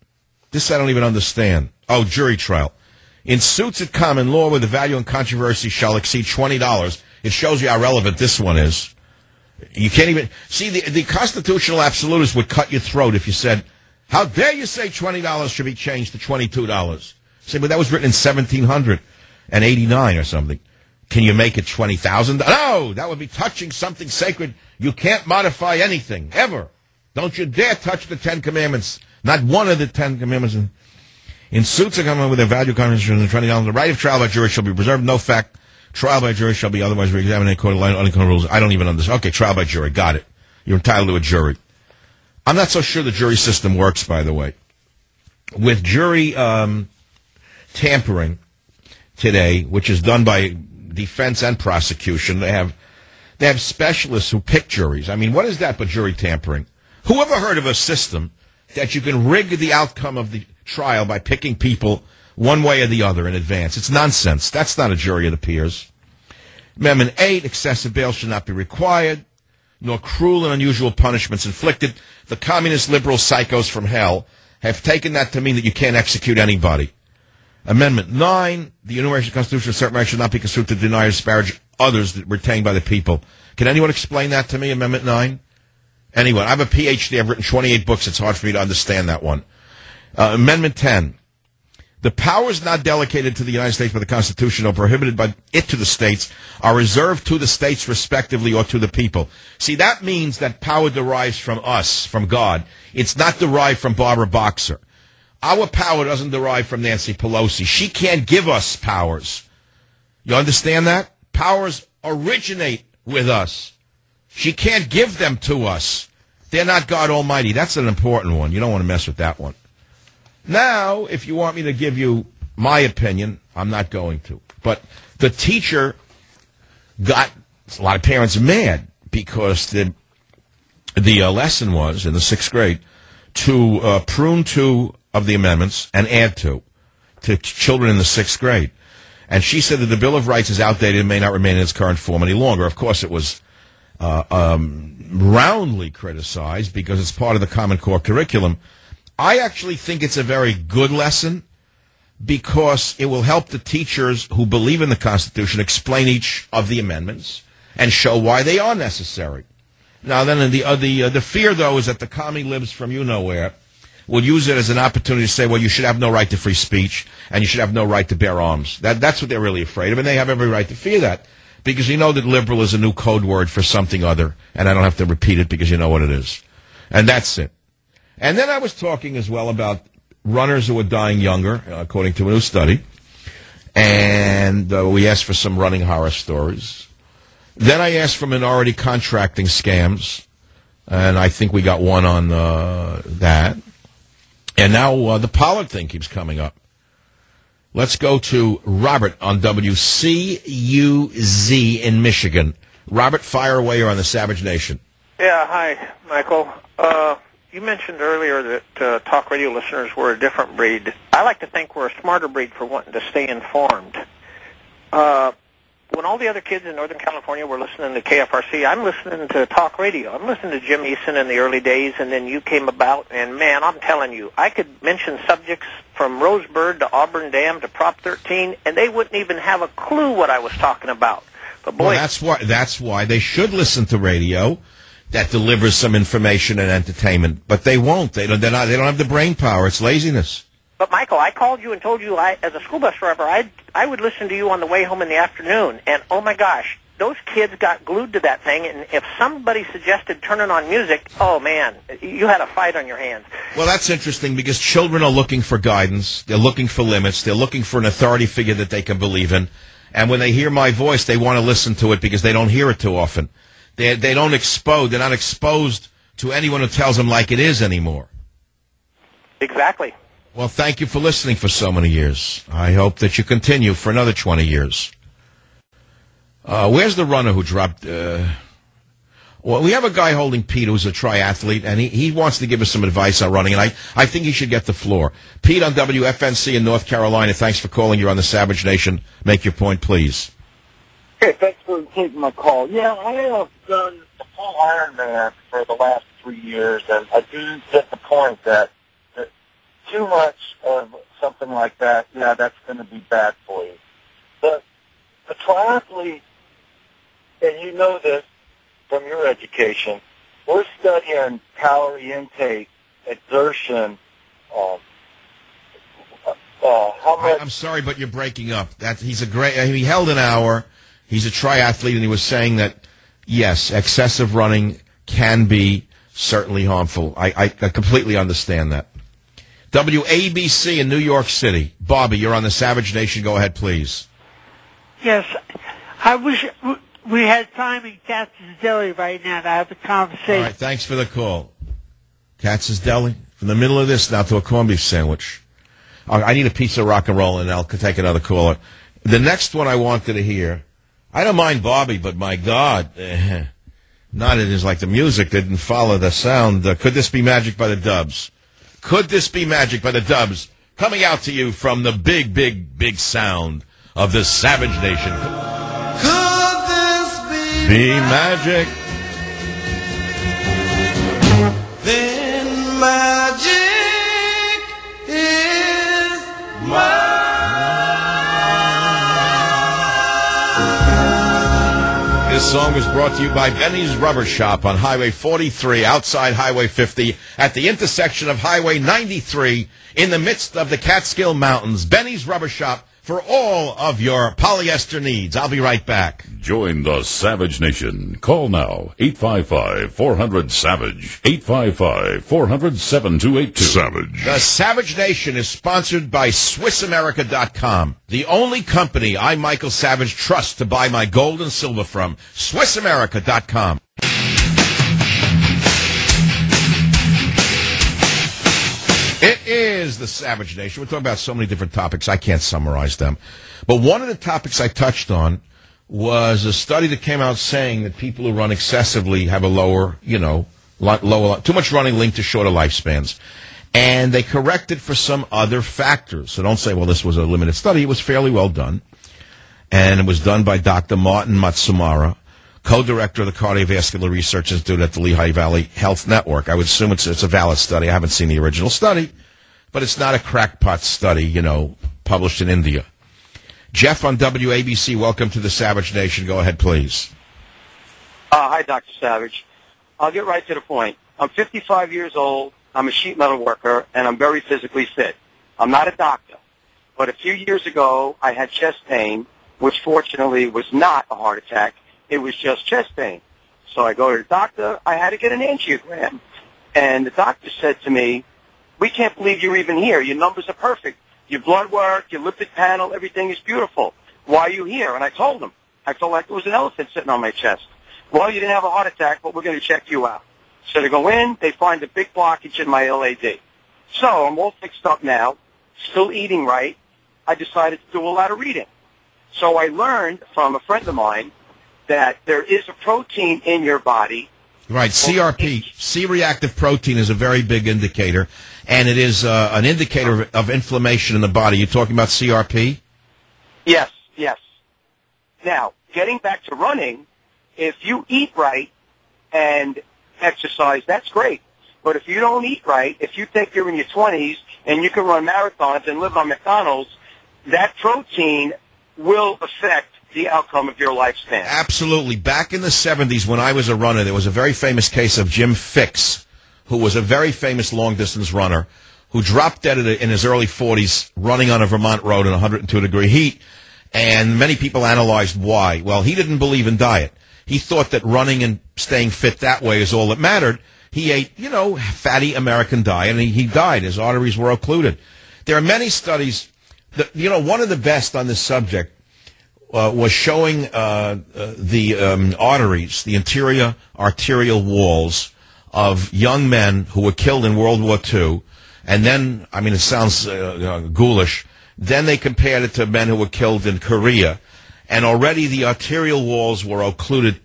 This I don't even understand. Oh, jury trial. In suits at common law where the value and controversy shall exceed twenty dollars, it shows you how relevant this one is. You can't even... See, the, the constitutional absolutists would cut your throat if you said, how dare you say twenty dollars should be changed to twenty-two dollars? Say, but that was written in seventeen eighty-nine or something. Can you make it twenty thousand dollars? No, that would be touching something sacred. You can't modify anything, ever. Don't you dare touch the Ten Commandments. Not one of the Ten Commandments. In suits that come with a value contribution of twenty dollars, the right of trial by jury shall be preserved. No fact. Trial by jury shall be otherwise re-examined according to unclean rules. I don't even understand. Okay, trial by jury. Got it. You're entitled to a jury. I'm not so sure the jury system works, by the way. With jury um, tampering today, which is done by defense and prosecution, they have they have specialists who pick juries. I mean, what is that but jury tampering? Who ever heard of a system that you can rig the outcome of the trial by picking people one way or the other in advance? It's nonsense. That's not a jury of the peers. Amendment eight, excessive bail should not be required, nor cruel and unusual punishments inflicted. The communist liberal psychos from hell have taken that to mean that you can't execute anybody. Amendment nine, the enumeration of the Constitution of certain rights should not be construed to deny or disparage others that retained by the people. Can anyone explain that to me, Amendment nine? Anyone? I have a P H D. I've written twenty-eight books. It's hard for me to understand that one. Uh, Amendment ten. The powers not delegated to the United States by the Constitution or prohibited by it to the states are reserved to the states respectively or to the people. See, that means that power derives from us, from God. It's not derived from Barbara Boxer. Our power doesn't derive from Nancy Pelosi. She can't give us powers. You understand that? Powers originate with us. She can't give them to us. They're not God Almighty. That's an important one. You don't want to mess with that one. Now, if you want me to give you my opinion, I'm not going to. But the teacher got a lot of parents mad because the the uh, lesson was, in the sixth grade, to uh, prune two of the amendments and add two to children in the sixth grade. And she said that the Bill of Rights is outdated and may not remain in its current form any longer. Of course, it was uh, um, roundly criticized because it's part of the Common Core curriculum. I actually think it's a very good lesson because it will help the teachers who believe in the Constitution explain each of the amendments and show why they are necessary. Now, then, the uh, the, uh, the fear, though, is that the commie libs from you-know-where will use it as an opportunity to say, well, you should have no right to free speech and you should have no right to bear arms. That, that's what they're really afraid of, and they have every right to fear that because you know that liberal is a new code word for something other, and I don't have to repeat it because you know what it is. And that's it. And then I was talking as well about runners who are dying younger, uh, according to a new study. And uh, we asked for some running horror stories. Then I asked for minority contracting scams, and I think we got one on uh, that. And now uh, the Pollard thing keeps coming up. Let's go to Robert on W C U Z in Michigan. Robert, fire away. You're on the Savage Nation. Yeah, hi, Michael. Uh... You mentioned earlier that uh, talk radio listeners were a different breed. I like to think we're a smarter breed for wanting to stay informed. Uh, when all the other kids in Northern California were listening to K F R C, I'm listening to talk radio. I'm listening to Jim Eason in the early days, and then you came about, and, man, I'm telling you, I could mention subjects from Rosebud to Auburn Dam to Prop thirteen, and they wouldn't even have a clue what I was talking about. But, boy, well, that's why, that's why they should listen to radio that delivers some information and entertainment, but they won't. They don't, they're not, they don't have the brain power. It's laziness. But, Michael, I called you and told you, I, as a school bus driver, I I would listen to you on the way home in the afternoon. And, oh, my gosh, those kids got glued to that thing. And if somebody suggested turning on music, oh, man, you had a fight on your hands. Well, that's interesting because children are looking for guidance. They're looking for limits. They're looking for an authority figure that they can believe in. And when they hear my voice, they want to listen to it because they don't hear it too often. They, they don't expose. They're not exposed to anyone who tells them like it is anymore. Exactly. Well, thank you for listening for so many years. I hope that you continue for another twenty years. Uh, where's the runner who dropped? Uh, well, we have a guy holding Pete who's a triathlete, and he, he wants to give us some advice on running, and I, I think he should get the floor. Pete on W F N C in North Carolina, thanks for calling. You're on the Savage Nation. Make your point, please. Okay, thanks for taking my call. Yeah, I have done the full Ironman for the last three years, and I do get the point that too much of something like that, yeah, that's going to be bad for you. But the triathlete, and you know this from your education, we're studying calorie intake, exertion, um, uh, how much... I'm sorry, but you're breaking up. That he's a great. He held an hour. He's a triathlete, and he was saying that, yes, excessive running can be certainly harmful. I, I, I completely understand that. W A B C in New York City. Bobby, you're on the Savage Nation. Go ahead, please. Yes. I wish we had time in Katz's Deli right now to have a conversation. All right, thanks for the call. Katz's Deli? From the middle of this now to a corned beef sandwich. I need a piece of rock and roll, and I'll take another caller. The next one I wanted to hear, I don't mind Bobby, but my God, eh, not it is like the music didn't follow the sound. Uh, could this be Magic by the Dubs? Could this be Magic by the Dubs? Coming out to you from the big, big, big sound of the Savage Nation. Could this be, be magic? Then magic is mine. This song is brought to you by Benny's Rubber Shop on Highway forty-three, outside Highway fifty, at the intersection of Highway ninety-three, in the midst of the Catskill Mountains. Benny's Rubber Shop for all of your polyester needs. I'll be right back. Join the Savage Nation. Call now, eight five five, four hundred, SAVAGE, eight five five, four hundred, seven two eight two. Savage. The Savage Nation is sponsored by Swiss America dot com, the only company I, Michael Savage, trust to buy my gold and silver from. Swiss America dot com. It is the Savage Nation. We're talking about so many different topics, I can't summarize them. But one of the topics I touched on was a study that came out saying that people who run excessively have a lower, you know, lower, too much running linked to shorter lifespans. And they corrected for some other factors. So don't say, well, this was a limited study. It was fairly well done. And it was done by Doctor Martin Matsumara, co-director of the Cardiovascular Research Institute at the Lehigh Valley Health Network. I would assume it's, it's a valid study. I haven't seen the original study, but it's not a crackpot study, you know, published in India. Jeff on W A B C, welcome to the Savage Nation. Go ahead, please. Uh, hi, Doctor Savage. I'll get right to the point. I'm fifty-five years old. I'm a sheet metal worker, and I'm very physically fit. I'm not a doctor, but a few years ago, I had chest pain, which fortunately was not a heart attack. It was just chest pain. So I go to the doctor. I had to get an angiogram. And the doctor said to me, we can't believe you're even here. Your numbers are perfect. Your blood work, your lipid panel, everything is beautiful. Why are you here? And I told him. I felt like there was an elephant sitting on my chest. Well, you didn't have a heart attack, but we're going to check you out. So they go in. They find a big blockage in my L A D. So I'm all fixed up now, still eating right. I decided to do a lot of reading. So I learned from a friend of mine that there is a protein in your body. Right, C R P, C-reactive protein is a very big indicator, and it is uh, an indicator of, of inflammation in the body. You talking about C R P? Yes, yes. Now, getting back to running, if you eat right and exercise, that's great. But if you don't eat right, if you think you're in your twenties and you can run marathons and live on McDonald's, that protein will affect the outcome of your lifespan. Absolutely. Back in the seventies, when I was a runner, there was a very famous case of Jim Fixx, who was a very famous long-distance runner, who dropped dead in his early forties running on a Vermont road in one hundred two degree heat, and many people analyzed why. Well, he didn't believe in diet. He thought that running and staying fit that way is all that mattered. He ate, you know, fatty American diet, and he, he died. His arteries were occluded. There are many studies that, you know, one of the best on this subject uh, was showing uh, uh, the um, arteries, the interior arterial walls of young men who were killed in World War Two. And then, I mean, it sounds uh, ghoulish. Then they compared it to men who were killed in Korea. And already the arterial walls were occluded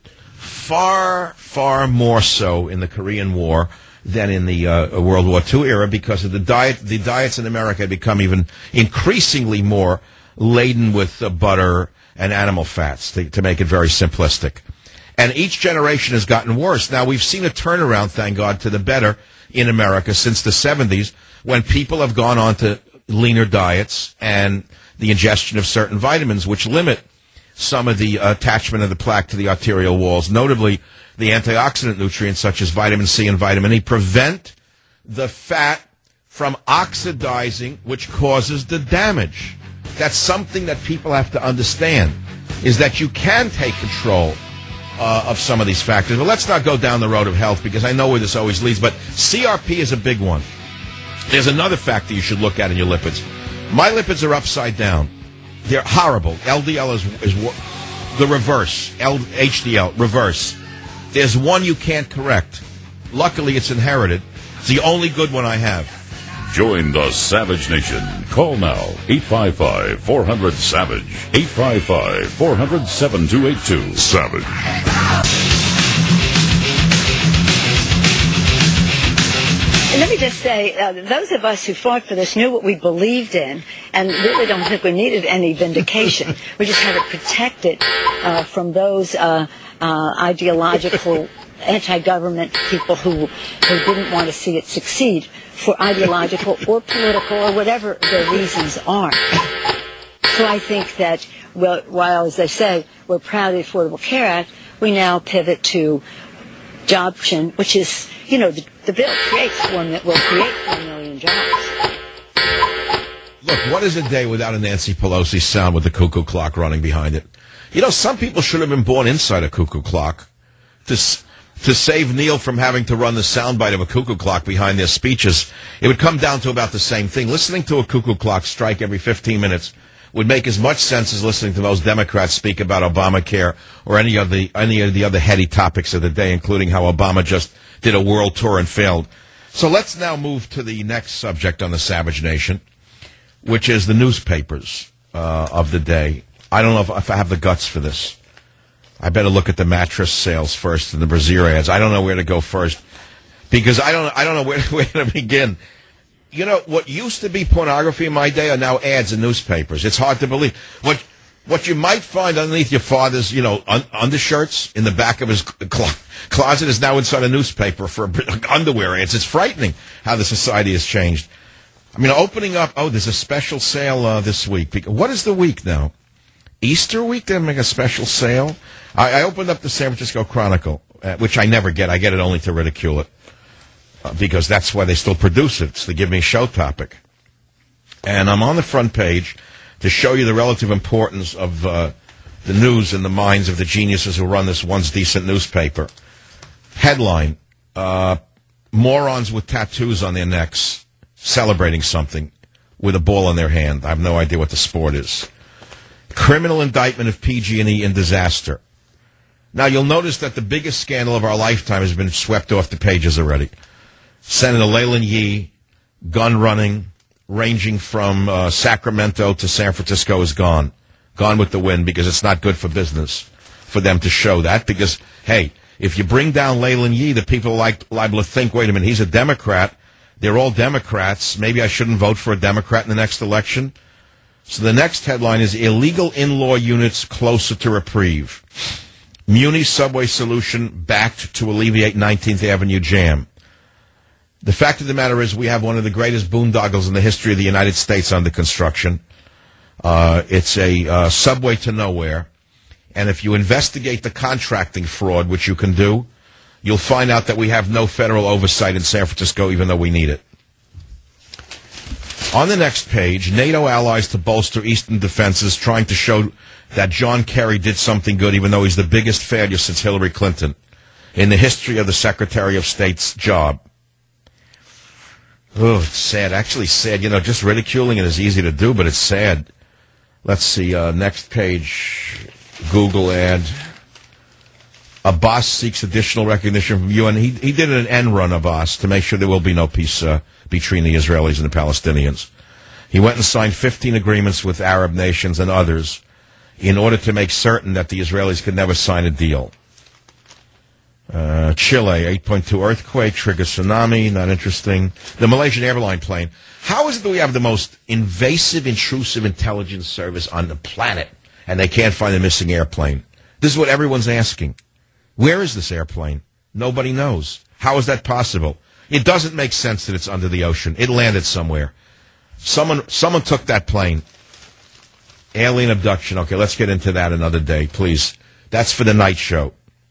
far, far more so in the Korean War than in the uh, World War Two era, because of the diet. The diets in America had become even increasingly more laden with uh, butter and animal fats, to, to make it very simplistic. And each generation has gotten worse. Now, we've seen a turnaround, thank God, to the better in America since the seventies, when people have gone on to leaner diets and the ingestion of certain vitamins, which limit some of the uh, attachment of the plaque to the arterial walls, notably the antioxidant nutrients such as vitamin C and vitamin E, prevent the fat from oxidizing, which causes the damage. That's something that people have to understand, is that you can take control uh, of some of these factors. But let's not go down the road of health, because I know where this always leads. But C R P is a big one. There's another factor you should look at in your lipids. My lipids are upside down. They're horrible. L D L is, is the reverse. L, H D L, reverse. There's one you can't correct. Luckily, it's inherited. It's the only good one I have. Join the Savage Nation. Call now, eight five five, four hundred, SAVAGE. eight five five, four hundred, seven two eight two. Savage. And let me just say, uh, those of us who fought for this knew what we believed in, and really don't think we needed any vindication. We just had to protect it uh, from those uh, uh, ideological anti-government people who, who didn't want to see it succeed for ideological or political or whatever their reasons are. So I think that, well, while, as they say, we're proud of the Affordable Care Act, we now pivot to Jobtion, which is, you know, the, the bill creates one that will create four million jobs. Look, what is a day without a Nancy Pelosi sound with the cuckoo clock running behind it? You know, some people should have been born inside a cuckoo clock to to save Neil from having to run the soundbite of a cuckoo clock behind their speeches. It would come down to about the same thing. Listening to a cuckoo clock strike every fifteen minutes would make as much sense as listening to those Democrats speak about Obamacare or any of the any of the other heady topics of the day, including how Obama just did a world tour and failed. So let's now move to the next subject on the Savage Nation, which is the newspapers uh, of the day. I don't know if, if I have the guts for this. I better look at the mattress sales first and the brassiere ads. I don't know where to go first, because I don't I don't know where, where to begin. You know, what used to be pornography in my day are now ads in newspapers. It's hard to believe. What what you might find underneath your father's, you know, un- undershirts in the back of his cl- closet is now inside a newspaper for underwear ads. It's frightening how the society has changed. I mean, opening up, oh, there's a special sale uh, this week. What is the week now? Easter week? They're making a special sale? I, I opened up the San Francisco Chronicle, uh, which I never get. I get it only to ridicule it. Uh, because that's why they still produce it. It's to give me a show topic. And I'm on the front page to show you the relative importance of uh, the news in the minds of the geniuses who run this once decent newspaper. Headline, uh, morons with tattoos on their necks celebrating something with a ball in their hand. I have no idea what the sport is. Criminal indictment of P G and E in disaster. Now, you'll notice that the biggest scandal of our lifetime has been swept off the pages already. Senator Leland Yee, gun running, ranging from uh, Sacramento to San Francisco, is gone. Gone with the wind, because it's not good for business for them to show that. Because, hey, if you bring down Leland Yee, the people are like, liable to think, wait a minute, he's a Democrat. They're all Democrats. Maybe I shouldn't vote for a Democrat in the next election. So the next headline is illegal in-law units closer to reprieve. Muni subway solution backed to alleviate nineteenth Avenue jam. The fact of the matter is we have one of the greatest boondoggles in the history of the United States under construction. Uh, it's a uh, subway to nowhere. And if you investigate the contracting fraud, which you can do, you'll find out that we have no federal oversight in San Francisco, even though we need it. On the next page, NATO allies to bolster eastern defenses, trying to show that John Kerry did something good, even though he's the biggest failure since Hillary Clinton in the history of the Secretary of State's job. Oh, it's sad. Actually sad. You know, just ridiculing it is easy to do, but it's sad. Let's see. Uh, next page. Google ad. Abbas seeks additional recognition from U N. He, he did an end run, Abbas, to make sure there will be no peace uh, between the Israelis and the Palestinians. He went and signed fifteen agreements with Arab nations and others in order to make certain that the Israelis could never sign a deal. Uh, Chile, eight point two earthquake, trigger tsunami, not interesting. The Malaysian airline plane. How is it that we have the most invasive, intrusive intelligence service on the planet, and they can't find the missing airplane? This is what everyone's asking. Where is this airplane? Nobody knows. How is that possible? It doesn't make sense that it's under the ocean. It landed somewhere. Someone, someone took that plane. Alien abduction. Okay, let's get into that another day, please. That's for the night show.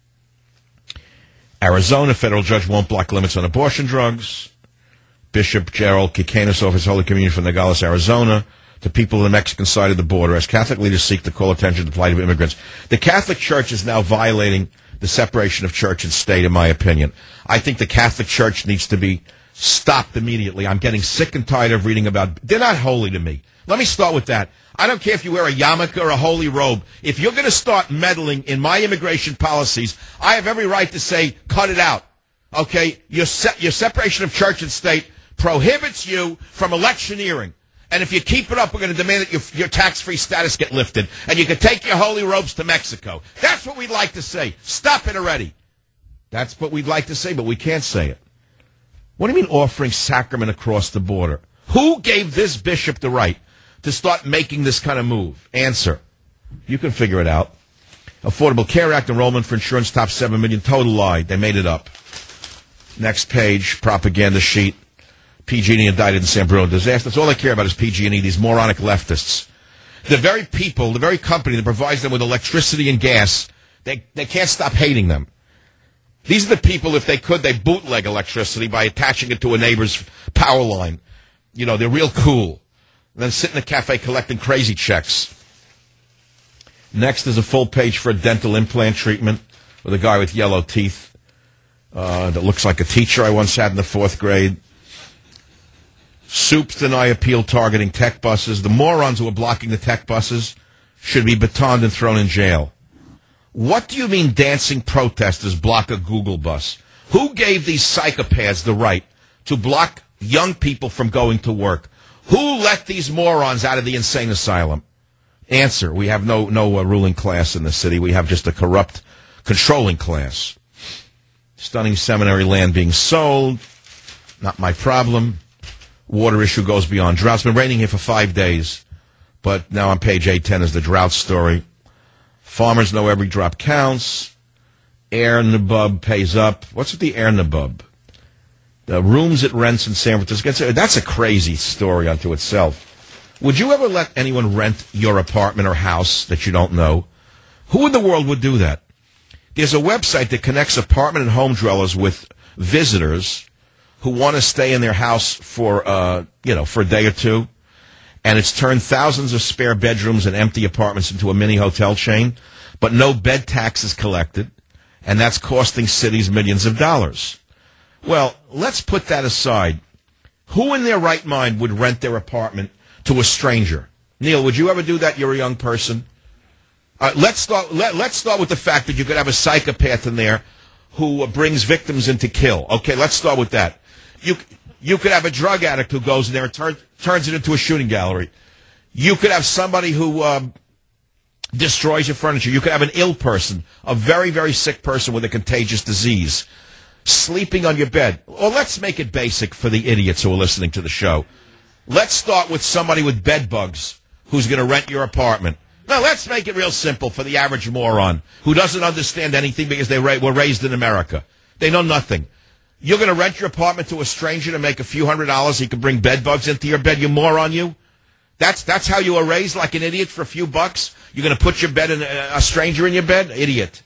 Arizona, federal judge won't block limits on abortion drugs. Bishop Gerald Kikanis offers Holy Communion from Nogales, Arizona, to people on the Mexican side of the border as Catholic leaders seek to call attention to the plight of immigrants. The Catholic Church is now violating the separation of church and state, in my opinion. I think the Catholic Church needs to be stopped immediately. I'm getting sick and tired of reading about... They're not holy to me. Let me start with that. I don't care if you wear a yarmulke or a holy robe. If you're going to start meddling in my immigration policies, I have every right to say, cut it out. Okay? Your, se- your separation of church and state prohibits you from electioneering. And if you keep it up, we're going to demand that your, your tax-free status get lifted. And you can take your holy robes to Mexico. That's what we'd like to say. Stop it already. That's what we'd like to say, but we can't say it. What do you mean offering sacrament across the border? Who gave this bishop the right to start making this kind of move? Answer. You can figure it out. Affordable Care Act enrollment for insurance top seven million. Total lie. They made it up. Next page, propaganda sheet. P G and E indicted in San Bruno disaster. That's all they care about is P G and E, these moronic leftists. The very people, the very company that provides them with electricity and gas, they, they can't stop hating them. These are the people, if they could, they bootleg electricity by attaching it to a neighbor's power line. You know, they're real cool. And then sit in a cafe collecting crazy checks. Next is a full page for a dental implant treatment with a guy with yellow teeth uh, that looks like a teacher I once had in the fourth grade. Soups deny appeal targeting tech buses. The morons who are blocking the tech buses should be batoned and thrown in jail. What do you mean dancing protesters block a Google bus? Who gave these psychopaths the right to block young people from going to work? Who let these morons out of the insane asylum? Answer. We have no, no uh, ruling class in the city. We have just a corrupt, controlling class. Stunning seminary land being sold. Not my problem. Water issue goes beyond drought. It's been raining here for five days, but now on page eight ten is the drought story. Farmers know every drop counts. Air Nabub pays up. What's with the Air Nabub? The rooms it rents in San Francisco. That's a crazy story unto itself. Would you ever let anyone rent your apartment or house that you don't know? Who in the world would do that? There's a website that connects apartment and home dwellers with visitors who want to stay in their house for, uh, you know, for a day or two. And it's turned thousands of spare bedrooms and empty apartments into a mini hotel chain, but no bed tax is collected, and that's costing cities millions of dollars. Well, let's put that aside. Who in their right mind would rent their apartment to a stranger? Neil, would you ever do that? You're a young person. Uh, let's start. Let, let's start with the fact that you could have a psychopath in there who uh, brings victims in to kill. Okay, let's start with that. You you could have a drug addict who goes in there and turn, turns it into a shooting gallery. You could have somebody who um, destroys your furniture. You could have an ill person, a very, very sick person with a contagious disease, sleeping on your bed. Well, let's make it basic for the idiots who are listening to the show. Let's start with somebody with bed bugs who's going to rent your apartment. No, let's make it real simple for the average moron who doesn't understand anything because they ra- were raised in America. They know nothing. You're going to rent your apartment to a stranger to make a few hundred dollars. He can bring bed bugs into your bed. You moron, you. That's that's how you were raised, like an idiot for a few bucks. You're going to put your bed in a, a stranger in your bed, idiot.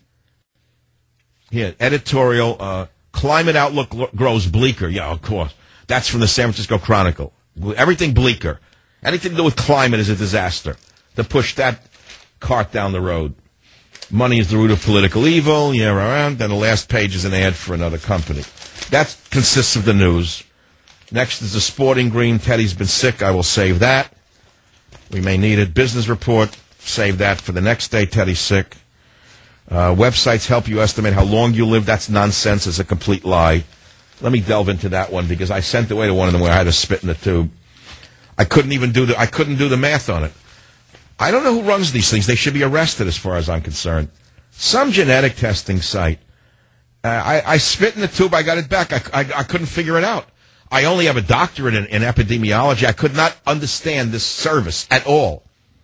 Here, editorial. Uh, climate outlook lo- grows bleaker. Yeah, of course. That's from the San Francisco Chronicle. Everything bleaker. Anything to do with climate is a disaster. To push that cart down the road. Money is the root of political evil. Yeah, around. Then the last page is an ad for another company. That consists of the news. Next is the Sporting Green. Teddy's been sick. I will save that. We may need it. Business report. Save that for the next day. Teddy's sick. Uh, websites help you estimate how long you live. That's nonsense. It's a complete lie. Let me delve into that one because I sent away to one of them where I had to spit in the tube. I couldn't even do the I couldn't do the math on it. I don't know who runs these things. They should be arrested as far as I'm concerned. Some genetic testing site. Uh, I, I spit in the tube. I got it back. I, I, I couldn't figure it out. I only have a doctorate in, in epidemiology. I could not understand this service at all.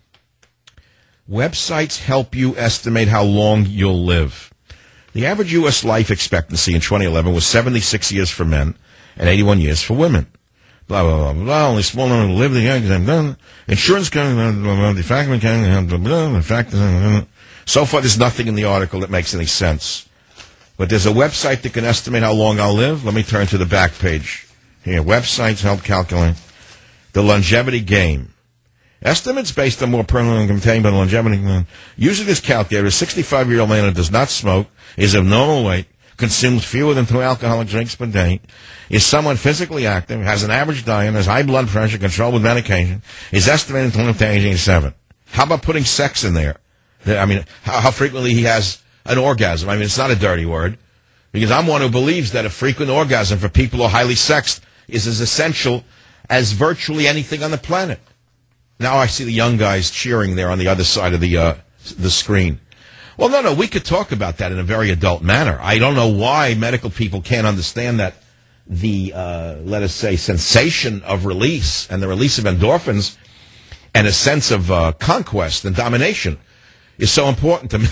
Websites help you estimate how long you'll live. The average U S life expectancy in twenty eleven was seventy-six years for men and eighty-one years for women. Blah, blah, blah, blah. Only small number live the young. Insurance company, the fact, the fact, so far there's nothing in the article that makes any sense. But there's a website that can estimate how long I'll live. Let me turn to the back page. Here, websites help calculate the longevity game. Estimates based on more permanent contained by longevity. Using this calculator, a sixty-five-year-old man who does not smoke, is of normal weight, consumes fewer than two alcoholic drinks per day, is somewhat physically active, has an average diet, has high blood pressure, controlled with medication, is estimated to live to age eighty-seven. How about putting sex in there? I mean, how, how frequently he has an orgasm. I mean, it's not a dirty word, because I'm one who believes that a frequent orgasm for people who are highly sexed is as essential as virtually anything on the planet. Now I see the young guys cheering there on the other side of the uh, the screen. Well, no, no, we could talk about that in a very adult manner. I don't know why medical people can't understand that the, uh, let us say, sensation of release and the release of endorphins and a sense of uh, conquest and domination is so important to me.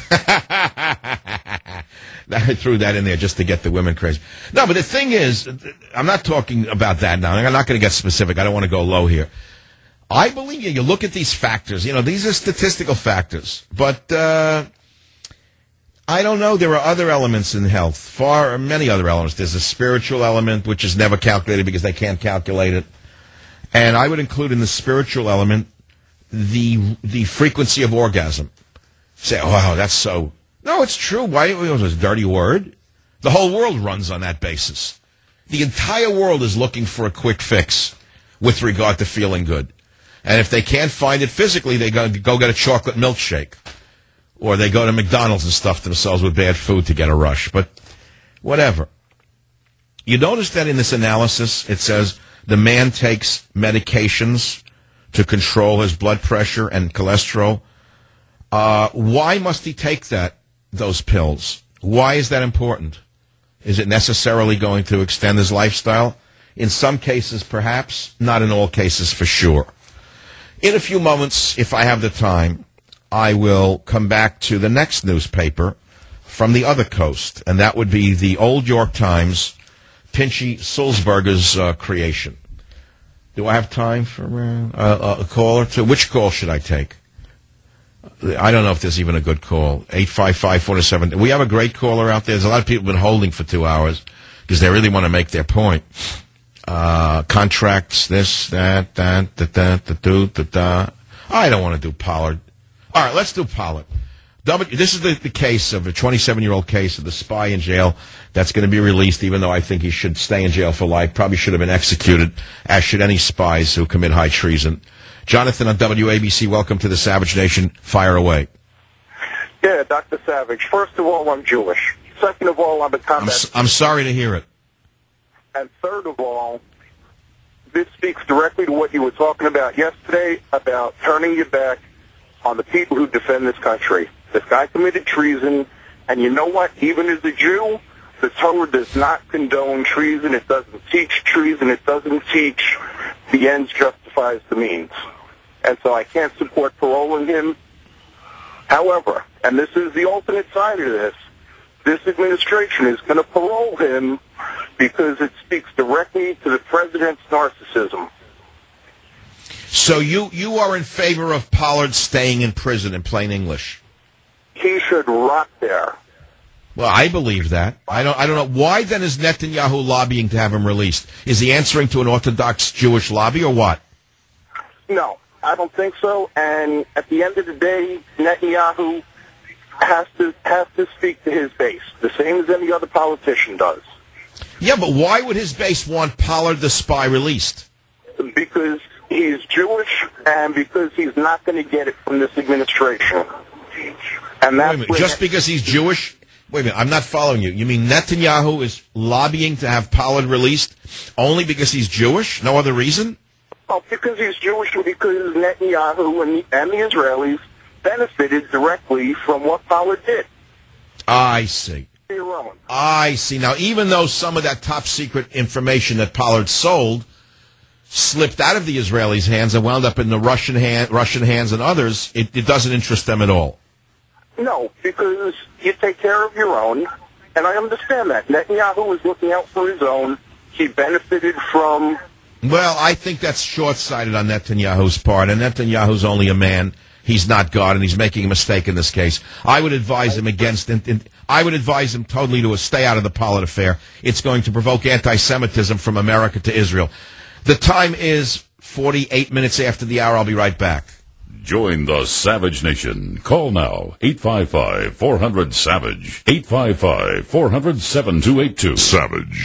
I threw that in there just to get the women crazy. No, but the thing is, I'm not talking about that now. I'm not going to get specific. I don't want to go low here. I believe you. You look at these factors. You know, these are statistical factors. But uh, I don't know. There are other elements in health. Far many other elements. There's a spiritual element, which is never calculated because they can't calculate it. And I would include in the spiritual element the the frequency of orgasm. Say, oh, wow, that's so... No, it's true. Why it was a dirty word? The whole world runs on that basis. The entire world is looking for a quick fix with regard to feeling good. And if they can't find it physically, they go, go get a chocolate milkshake. Or they go to McDonald's and stuff themselves with bad food to get a rush. But whatever. You notice that in this analysis, it says the man takes medications to control his blood pressure and cholesterol. Uh, why must he take that, those pills? Why is that important? Is it necessarily going to extend his lifestyle? In some cases, perhaps. Not in all cases, for sure. In a few moments, if I have the time, I will come back to the next newspaper from the other coast, and that would be the Old York Times, Pinchy Sulzberger's uh, creation. Do I have time for uh, a call or two? Which call should I take? I don't know if there's even a good call. eight five five, four seven. We have a great caller out there. There's a lot of people been holding for two hours because they really want to make their point. Uh, contracts, this, that, that, that, that, that, that, that, that. I don't want to do Pollard. All right, let's do Pollard. W, this is the, the case of a twenty-seven-year-old case of the spy in jail that's going to be released, even though I think he should stay in jail for life. Probably should have been executed, as should any spies who commit high treason. Jonathan on W A B C, welcome to the Savage Nation. Fire away. Yeah, Doctor Savage. First of all, I'm Jewish. Second of all, I'm a combat... I'm, s- I'm sorry to hear it. And third of all, this speaks directly to what you were talking about yesterday, about turning your back on the people who defend this country. This guy committed treason, and you know what? Even as a Jew, the Torah does not condone treason. It doesn't teach treason. It doesn't teach the ends justifies the means. and so I can't support paroling him. However, and this is the alternate side of this, this administration is going to parole him because it speaks directly to the president's narcissism. So you, you are in favor of Pollard staying in prison, in plain English? He should rot there. Well, I believe that. I don't I don't know. Why then is Netanyahu lobbying to have him released? Is he answering to an Orthodox Jewish lobby or what? No, I don't think so. And at the end of the day, Netanyahu has to has to speak to his base, the same as any other politician does. Yeah, but why would his base want Pollard the spy released? Because he's Jewish and because he's not going to get it from this administration. And that's Wait a minute, just because he's Jewish? Wait a minute, I'm not following you. You mean Netanyahu is lobbying to have Pollard released only because he's Jewish? No other reason? Oh, because he's Jewish and because Netanyahu and the, and the Israelis benefited directly from what Pollard did. I see. I see. Now, even though some of that top-secret information that Pollard sold slipped out of the Israelis' hands and wound up in the Russian, hand, Russian hands and others, it, it doesn't interest them at all. No, because you take care of your own, and I understand that. Netanyahu was looking out for his own. He benefited from... Well, I think that's short-sighted on Netanyahu's part, and Netanyahu's only a man. He's not God, and he's making a mistake in this case. I would advise him against... In, in, I would advise him totally to stay out of the Pollard affair. It's going to provoke anti-Semitism from America to Israel. The time is forty-eight minutes after the hour. I'll be right back. Join the Savage Nation. Call now, eight five five, four hundred, SAVAGE, eight five five, four hundred, seven two eight two. Savage.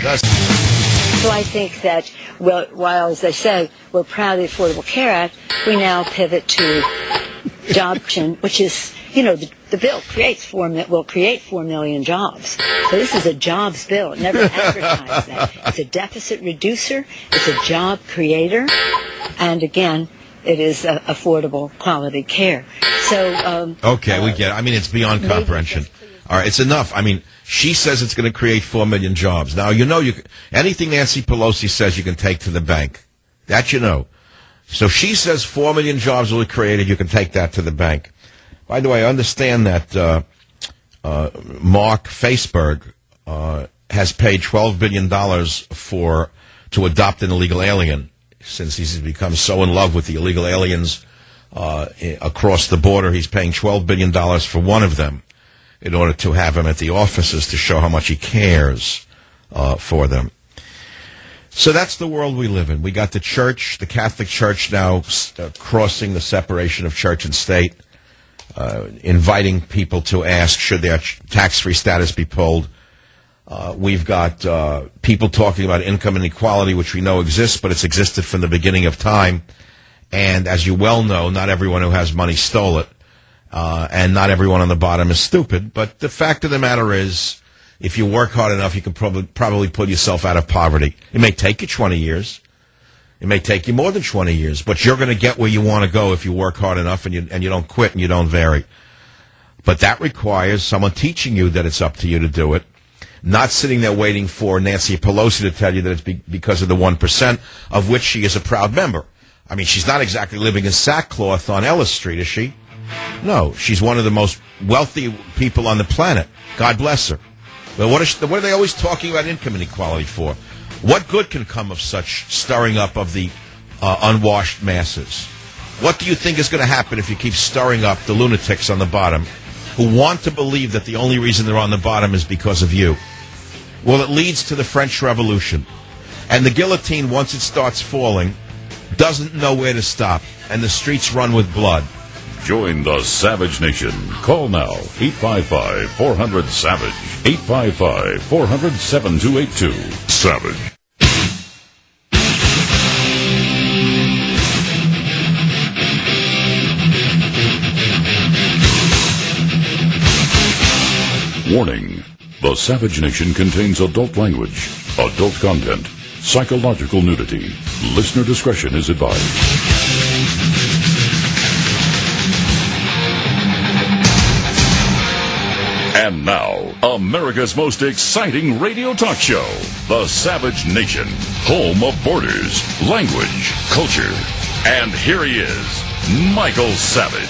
So I think that, well, while, as I say, we're proud of the Affordable Care Act, we now pivot to adoption, which is, you know, the, the bill creates four, will create four million jobs. So this is a jobs bill. It never advertised that. It's a deficit reducer. It's a job creator. And again, it is uh, affordable quality care. So, um, okay, we get it. I mean, it's beyond comprehension. All right, it's enough. I mean, she says it's going to create four million jobs. Now, you know, you anything Nancy Pelosi says you can take to the bank. That you know. So she says four million jobs will be created. You can take that to the bank. By the way, I understand that uh, uh, Mark Faceberg uh, has paid twelve billion dollars for to adopt an illegal alien, since he's become so in love with the illegal aliens uh, across the border. He's paying twelve billion dollars for one of them in order to have him at the offices to show how much he cares uh, for them. So that's the world we live in. We got the church, the Catholic Church now uh, crossing the separation of church and state, uh, inviting people to ask, should their tax-free status be pulled? Uh, we've got uh, people talking about income inequality, which we know exists, but it's existed from the beginning of time. And as you well know, not everyone who has money stole it, uh, and not everyone on the bottom is stupid. But the fact of the matter is, if you work hard enough, you can probably probably pull yourself out of poverty. It may take you twenty years. It may take you more than twenty years, but you're going to get where you want to go if you work hard enough and you and you don't quit and you don't vary. But that requires someone teaching you that it's up to you to do it. Not sitting there waiting for Nancy Pelosi to tell you that it's be- because of the one percent, of which she is a proud member. I mean, she's not exactly living in sackcloth on Ellis Street, is she? No, she's one of the most wealthy people on the planet. God bless her. But what, is she, what are they always talking about income inequality for? What good can come of such stirring up of the uh, unwashed masses? What do you think is going to happen if you keep stirring up the lunatics on the bottom who want to believe that the only reason they're on the bottom is because of you? Well, it leads to the French Revolution. And the guillotine, once it starts falling, doesn't know where to stop. And the streets run with blood. Join the Savage Nation. Call now, eight five five, four hundred, SAVAGE, eight five five, four hundred, seven two eight two. Savage. Warning. The Savage Nation contains adult language, adult content, psychological nudity. Listener discretion is advised. And now, America's most exciting radio talk show, The Savage Nation, home of borders, language, culture. And here he is, Michael Savage.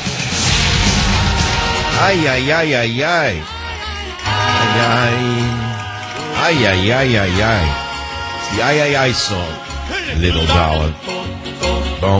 Ay, ay, ay, ay, ay. Ay, ay. Ay, ay, ay, ay, ay. It's the Ay, ay, ay song. Little Dollar. Boom.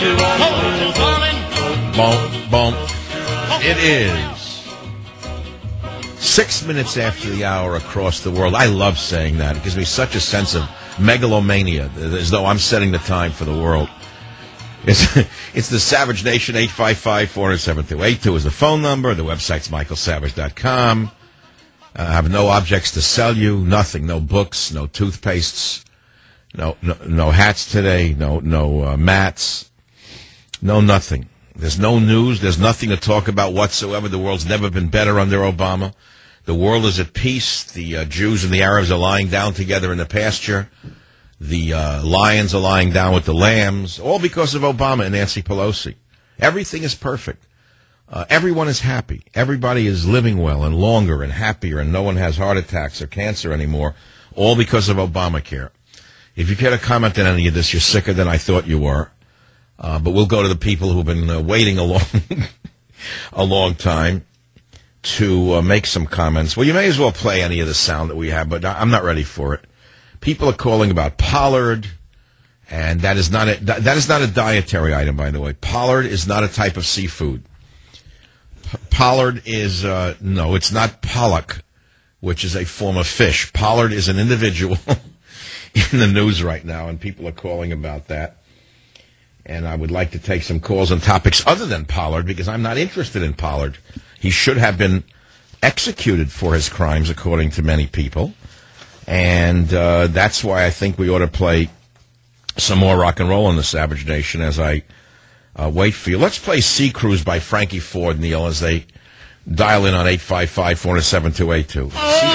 Boom, boom. It is six minutes after the hour across the world. I love saying that. It gives me such a sense of megalomania, as though I'm setting the time for the world. It's, it's the Savage Nation. Eight five five, four zero seven, two eight two is the phone number. The website's michael savage dot com. Uh, I have no objects to sell you, nothing, no books, no toothpastes, no no, no hats today, no no uh, mats, no nothing. There's no news. There's nothing to talk about whatsoever. The world's never been better under Obama. The world is at peace. The uh, Jews and the Arabs are lying down together in the pasture. The uh, lions are lying down with the lambs, all because of Obama and Nancy Pelosi. Everything is perfect. Uh, everyone is happy. Everybody is living well and longer and happier, and no one has heart attacks or cancer anymore, all because of Obamacare. If you care to comment on any of this, you're sicker than I thought you were. Uh, but we'll go to the people who've been uh, waiting a long, a long time to uh, make some comments. Well, you may as well play any of the sound that we have, but I'm not ready for it. People are calling about Pollard, and that is not a, that is not a dietary item, by the way. Pollard is not a type of seafood. P- Pollard is, uh, no, it's not pollock, which is a form of fish. Pollard is an individual in the news right now, and people are calling about that. And I would like to take some calls on topics other than Pollard, because I'm not interested in Pollard. He should have been executed for his crimes, according to many people. And uh, that's why I think we ought to play some more rock and roll in the Savage Nation as I uh, wait for you. Let's play Sea Cruise by Frankie Ford, Neil, as they dial in on eight five five, four zero seven, two eight two.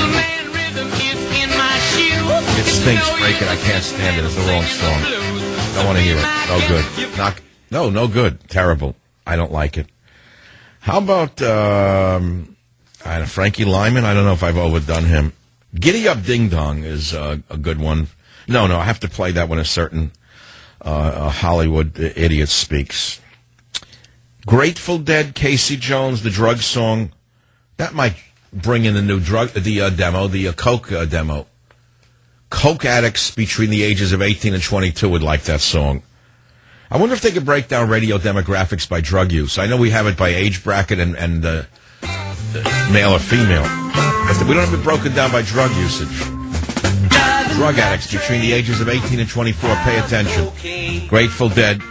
It stinks, break it. I can't stand it. It's the wrong song. Don't want to hear it. No good. Not, no, no good. Terrible. I don't like it. How about um, I don't know, Frankie Lyman? I don't know if I've overdone him. Giddy Up Ding Dong is uh, a good one. No, no, I have to play that when a certain uh, a Hollywood idiot speaks. Grateful Dead, Casey Jones, the drug song. That might bring in the new drug, the uh, demo, the uh, Coke uh, demo. Coke addicts between the ages of eighteen and twenty-two would like that song. I wonder if they could break down radio demographics by drug use. I know we have it by age bracket and, and uh, male or female. But we don't have it broken down by drug usage. Drug addicts between the ages of eighteen and twenty-four, pay attention. Grateful Dead.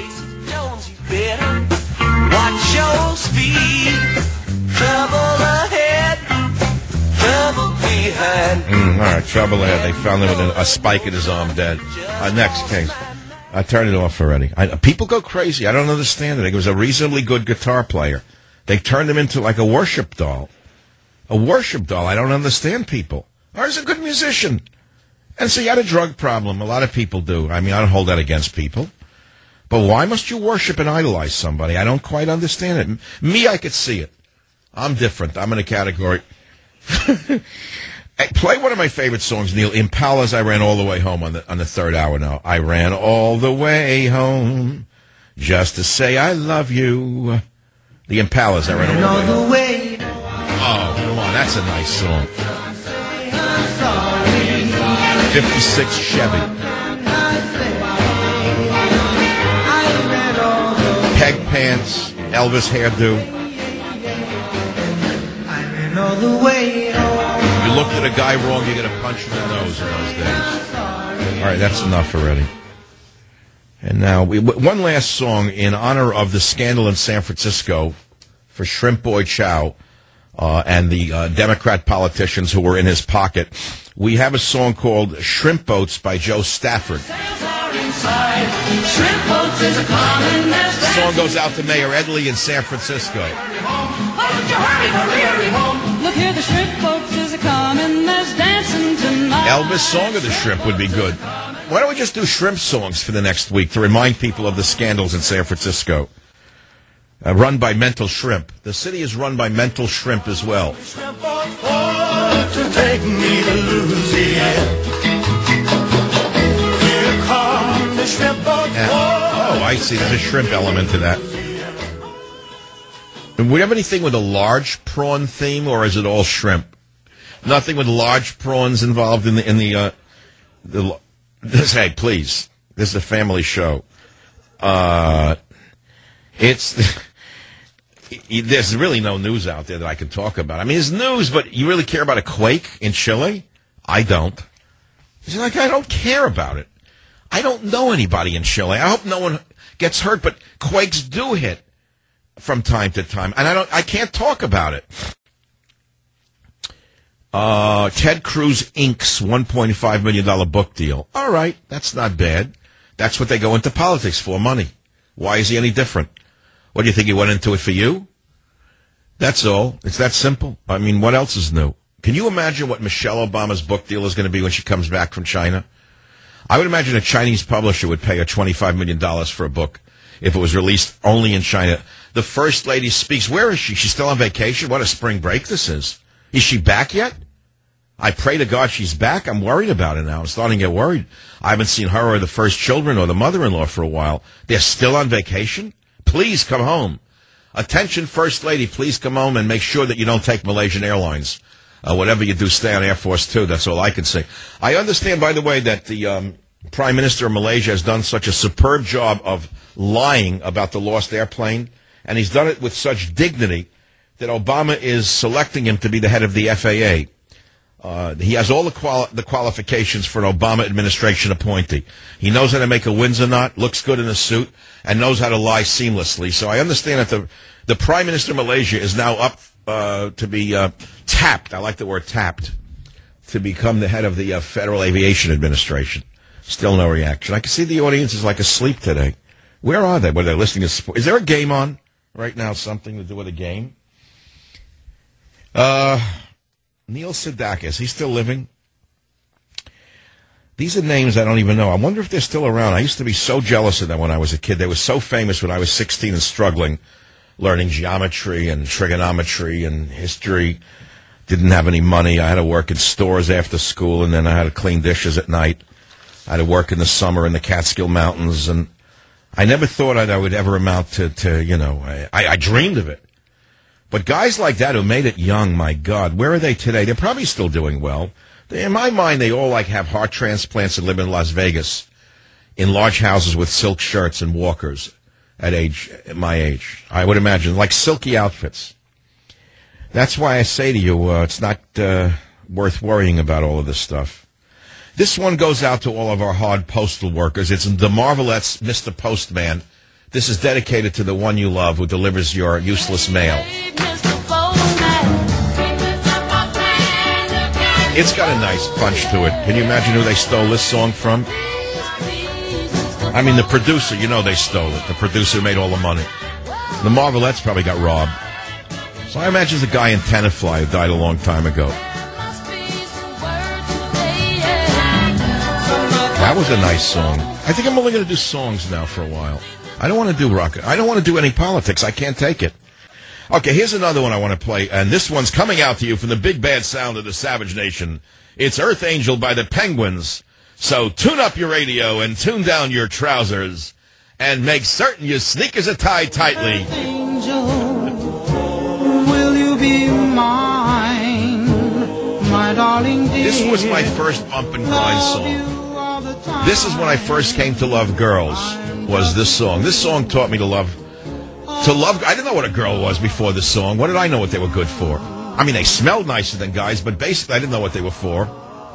Watch your speed. Trouble ahead. Trouble behind. Mm, all right, trouble ahead. They found him with a, a spike in his arm, dead. Uh, next, Kings. I turned it off already. I, people go crazy. I don't understand it. He was a reasonably good guitar player. They turned him into like a worship doll. A worship doll. I don't understand people. Or he's a good musician. And so he had a drug problem. A lot of people do. I mean, I don't hold that against people. But why must you worship and idolize somebody? I don't quite understand it. Me, I could see it. I'm different. I'm in a category. Hey, play one of my favorite songs, Neil. Impala's I Ran All the Way Home on the on the third hour now. I ran all the way home just to say I love you. The Impalas I ran all the way home. Oh, come on. That's a nice song. fifty-six Chevy. Peg pants, Elvis hairdo. I ran all the way home. You looked at a guy wrong, you get a punch in the nose in those days. All right, that's enough already. And now, we, one last song in honor of the scandal in San Francisco for Shrimp Boy Chow uh, and the uh, Democrat politicians who were in his pocket. We have a song called Shrimp Boats by Joe Stafford. The song goes out to Mayor Edley in San Francisco. Look here, the shrimp boats is a comin', there's dancing tonight. Elvis Song of the Shrimp would be good. Why don't we just do shrimp songs for the next week to remind people of the scandals in San Francisco? Uh, run by Mental Shrimp. The city is run by Mental Shrimp as well. To take me to Louisiana. Here come the shrimp boats. Yeah. Oh, I see. There's a shrimp element to that. And would you have anything with a large prawn theme, or is it all shrimp? Nothing with large prawns involved in the in the uh, the. This, hey, please, this is a family show. Uh, it's there's really no news out there that I can talk about. I mean, there's news, but you really care about a quake in Chile? I don't. It's like I don't care about it. I don't know anybody in Chile. I hope no one gets hurt, but quakes do hit from time to time, and I don't. I can't talk about it. Uh, Ted Cruz inks one point five million dollars book deal. All right, that's not bad. That's what they go into politics for, money. Why is he any different? What, do you think he went into it for you? That's all. It's that simple. I mean, what else is new? Can you imagine what Michelle Obama's book deal is going to be when she comes back from China? I would imagine a Chinese publisher would pay her twenty-five million dollars for a book if it was released only in China. The First Lady speaks. Where is she? She's still on vacation? What a spring break this is. Is she back yet? I pray to God she's back. I'm worried about it now. I'm starting to get worried. I haven't seen her or the first children or the mother-in-law for a while. They're still on vacation? Please come home. Attention, First Lady, please come home and make sure that you don't take Malaysian Airlines. Uh, whatever you do, stay on Air Force Two. That's all I can say. I understand, by the way, that the um, Prime Minister of Malaysia has done such a superb job of lying about the lost airplane, and he's done it with such dignity that Obama is selecting him to be the head of the F A A. Uh, he has all the, quali- the qualifications for an Obama administration appointee. He knows how to make a Windsor knot, looks good in a suit, and knows how to lie seamlessly. So I understand that the the Prime Minister of Malaysia is now up uh, to be uh, tapped. I like the word tapped, to become the head of the uh, Federal Aviation Administration. Still no reaction. I can see the audience is like asleep today. Where are they? Were they listening to sport? Is there a game on right now? Something to do with a game? Uh... Neil Sedakis, he's still living? These are names I don't even know. I wonder if they're still around. I used to be so jealous of them when I was a kid. They were so famous when I was sixteen and struggling, learning geometry and trigonometry and history. Didn't have any money. I had to work in stores after school, and then I had to clean dishes at night. I had to work in the summer in the Catskill Mountains, and I never thought I'd, I would ever amount to, to you know, I, I dreamed of it. But guys like that who made it young, my God, where are they today? They're probably still doing well. They, in my mind, they all like have heart transplants and live in Las Vegas in large houses with silk shirts and walkers at age, at my age. I would imagine, like silky outfits. That's why I say to you, uh, it's not uh, worth worrying about all of this stuff. This one goes out to all of our hard postal workers. It's the Marvelettes, Mister Postman. This is dedicated to the one you love who delivers your useless mail. It's got a nice punch to it. Can you imagine who they stole this song from? I mean, the producer, you know they stole it. The producer made all the money. The Marvelettes probably got robbed. So I imagine the guy in Tenafly who died a long time ago. That was a nice song. I think I'm only going to do songs now for a while. I don't want to do rock. I don't want to do any politics. I can't take it. Okay, here's another one I want to play, and this one's coming out to you from the big bad sound of the Savage Nation. It's Earth Angel by the Penguins. So tune up your radio and tune down your trousers and make certain your sneakers are tied tightly. Earth Angel, will you be mine, my darling dear? This was my first bump and grind song. This is when I first came to love girls. Was this song. This song taught me to love, to love, I didn't know what a girl was before this song. What did I know what they were good for? I mean, they smelled nicer than guys, but basically I didn't know what they were for.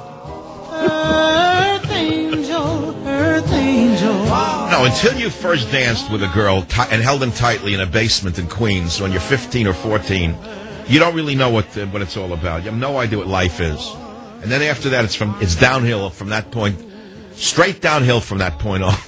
Earth Angel, Earth Angel. No, until you first danced with a girl t- and held them tightly in a basement in Queens when you're fifteen or fourteen, you don't really know what the, what it's all about. You have no idea what life is. And then after that, it's from it's downhill from that point, straight downhill from that point on.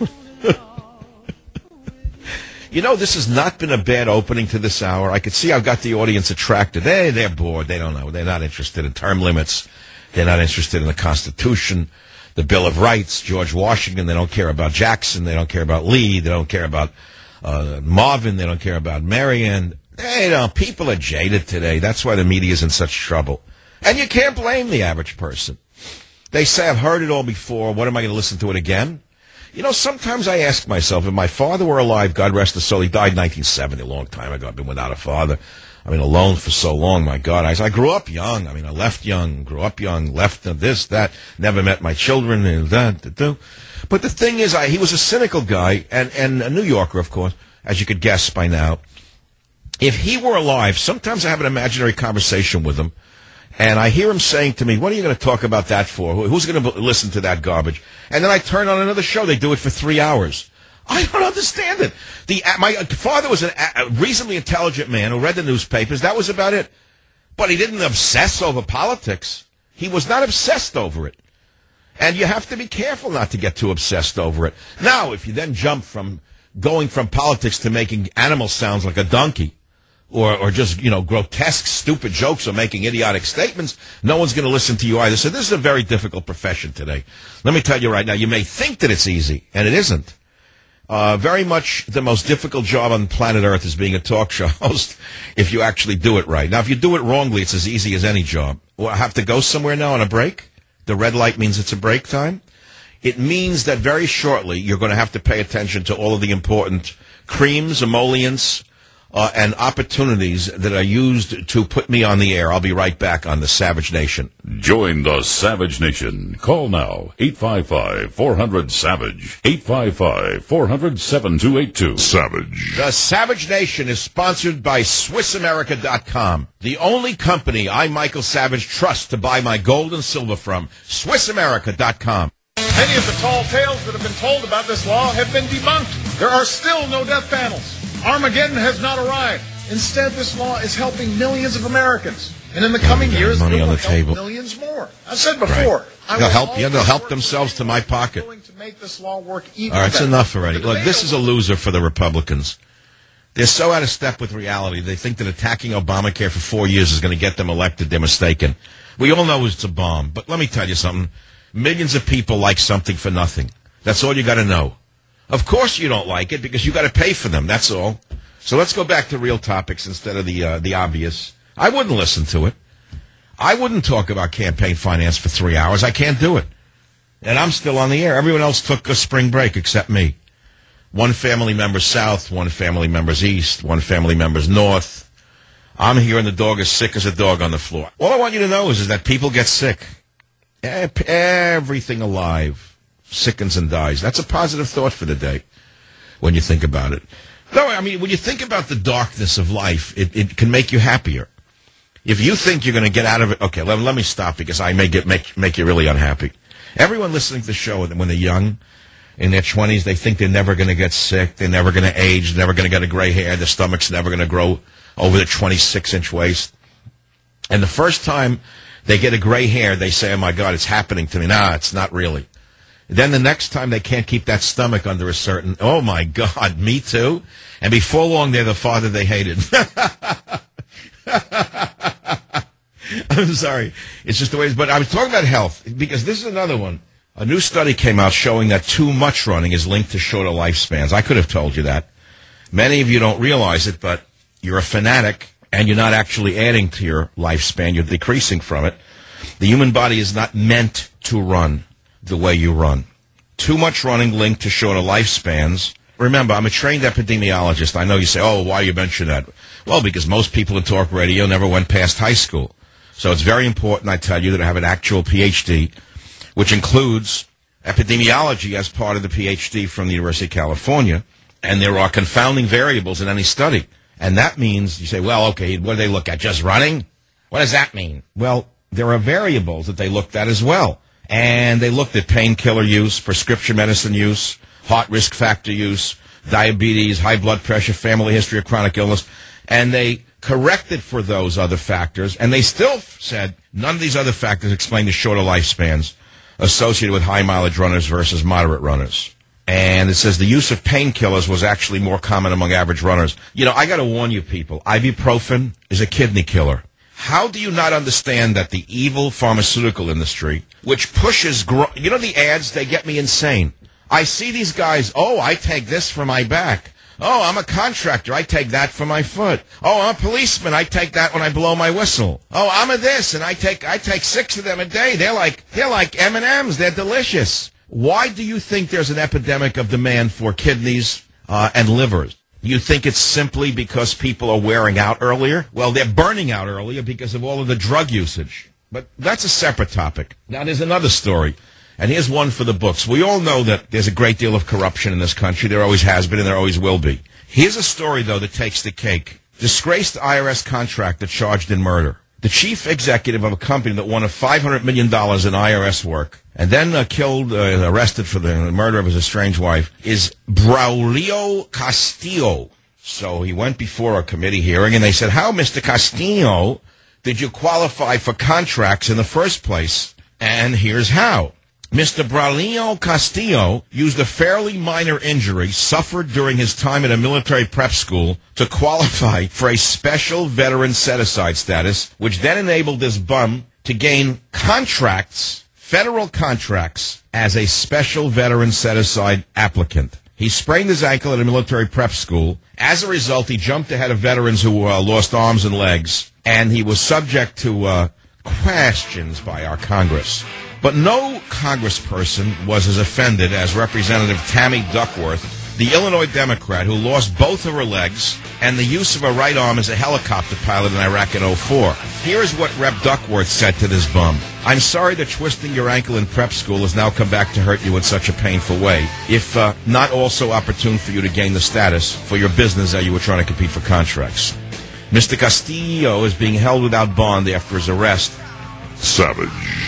You know, this has not been a bad opening to this hour. I could see I've got the audience attracted. They, they're bored. They don't know. They're not interested in term limits. They're not interested in the Constitution, the Bill of Rights, George Washington. They don't care about Jackson. They don't care about Lee. They don't care about uh, Marvin. They don't care about Marianne. They don't. People are jaded today. That's why the media is in such trouble. And you can't blame the average person. They say, I've heard it all before. What am I going to listen to it again? You know, sometimes I ask myself, if my father were alive, God rest his soul, he died in nineteen seventy, a long time ago. I've been without a father. I mean, alone for so long, my God. I, I grew up young. I mean, I left young, grew up young, left this, that, never met my children, and that, that, that. But the thing is, I, he was a cynical guy, and, and a New Yorker, of course, as you could guess by now. If he were alive, sometimes I have an imaginary conversation with him, and I hear him saying to me, what are you going to talk about that for? Who's going to listen to that garbage? And then I turn on another show. They do it for three hours. I don't understand it. The my father was an, a reasonably intelligent man who read the newspapers. That was about it. But he didn't obsess over politics. He was not obsessed over it. And you have to be careful not to get too obsessed over it. Now, if you then jump from going from politics to making animal sounds like a donkey, or or just, you know, grotesque, stupid jokes or making idiotic statements, no one's going to listen to you either. So this is a very difficult profession today. Let me tell you right now, you may think that it's easy, and it isn't. Uh, very much the most difficult job on planet Earth is being a talk show host if you actually do it right. Now, if you do it wrongly, it's as easy as any job. Well, I have to go somewhere now on a break? The red light means it's a break time? It means that very shortly you're going to have to pay attention to all of the important creams, emollients, Uh, and opportunities that are used to put me on the air. I'll be right back on the Savage Nation. Join the Savage Nation. Call now, eight five five, four hundred, SAVAGE, eight five five, four hundred, seven two eight two. Savage. The Savage Nation is sponsored by Swiss America dot com, the only company I, Michael Savage, trust to buy my gold and silver from. Swiss America dot com. Many of the tall tales that have been told about this law have been debunked. There are still no death panels. Armageddon has not arrived. Instead, this law is helping millions of Americans. And in the coming years, money it on will the help table. millions more. I've said before. Right. I They'll will help, yeah, they'll help themselves to my pocket. to make this law work even All right, it's better. enough already. Look, this is a loser for the Republicans. They're so out of step with reality. They think that attacking Obamacare for four years is going to get them elected. They're mistaken. We all know it's a bomb. But let me tell you something. Millions of people like something for nothing. That's all you got to know. Of course you don't like it because you got to pay for them. That's all. So let's go back to real topics instead of the uh, the obvious. I wouldn't listen to it. I wouldn't talk about campaign finance for three hours. I can't do it. And I'm still on the air. Everyone else took a spring break except me. One family member's south, one family member's east, one family member's north. I'm here and the dog is sick as a dog on the floor. All I want you to know is, is that people get sick. Everything alive sickens and dies. That's a positive thought for the day when you think about it. No, I mean, when you think about the darkness of life, it, it can make you happier. If you think you're going to get out of it, okay, let, let me stop because I may get make make you really unhappy. Everyone listening to the show, when they're young, in their twenties, they think they're never going to get sick, they're never going to age, they're never going to get a gray hair, their stomach's never going to grow over the twenty-six inch waist. And the first time they get a gray hair, they say, oh, my God, it's happening to me. Nah, it's not really. Then the next time they can't keep that stomach under a certain, oh, my God, me too? And before long, they're the father they hated. I'm sorry. It's just the way it is. But I was talking about health, because this is another one. A new study came out showing that too much running is linked to shorter lifespans. I could have told you that. Many of you don't realize it, but you're a fanatic, and you're not actually adding to your lifespan. You're decreasing from it. The human body is not meant to run the way you run. Too much running linked to shorter lifespans. Remember, I'm a trained epidemiologist. I know you say, oh, why you mention that? Well, because most people in talk radio never went past high school. So it's very important, I tell you, that I have an actual P H D, which includes epidemiology as part of the P H D from the University of California. And there are confounding variables in any study. And that means, you say, well, okay, what do they look at? Just running? What does that mean? Well, there are variables that they looked at as well. And they looked at painkiller use, prescription medicine use, heart risk factor use, diabetes, high blood pressure, family history of chronic illness. And they corrected for those other factors. And they still said none of these other factors explain the shorter lifespans associated with high mileage runners versus moderate runners. And it says the use of painkillers was actually more common among average runners. You know, I got to warn you people, ibuprofen is a kidney killer. How do you not understand that the evil pharmaceutical industry, which pushes, gro- you know the ads, they get me insane. I see these guys, oh, I take this for my back. Oh, I'm a contractor, I take that for my foot. Oh, I'm a policeman, I take that when I blow my whistle. Oh, I'm a this, and I take I take six of them a day. They're like they're like M and M's, they're delicious. Why do you think there's an epidemic of demand for kidneys uh, and livers? You think it's simply because people are wearing out earlier? Well, they're burning out earlier because of all of the drug usage. But that's a separate topic. Now, there's another story, and here's one for the books. We all know that there's a great deal of corruption in this country. There always has been, and there always will be. Here's a story, though, that takes the cake. Disgraced I R S contractor charged in murder. The chief executive of a company that won a five hundred million dollars in I R S work and then uh, killed, uh, arrested for the murder of his estranged wife is Braulio Castillo. So he went before a committee hearing, and they said, how, Mister Castillo, did you qualify for contracts in the first place? And here's how. Mister Braulio Castillo used a fairly minor injury suffered during his time at a military prep school to qualify for a special veteran set-aside status, which then enabled this bum to gain contracts, federal contracts, as a special veteran set-aside applicant. He sprained his ankle at a military prep school. As a result, he jumped ahead of veterans who uh, lost arms and legs, and he was subject to uh, questions by our Congress. But no congressperson was as offended as Representative Tammy Duckworth, the Illinois Democrat who lost both of her legs and the use of her right arm as a helicopter pilot in Iraq in oh four. Here's what Rep Duckworth said to this bum. I'm sorry that twisting your ankle in prep school has now come back to hurt you in such a painful way, if uh, not also opportune for you to gain the status for your business that you were trying to compete for contracts. Mister Castillo is being held without bond after his arrest. Savage.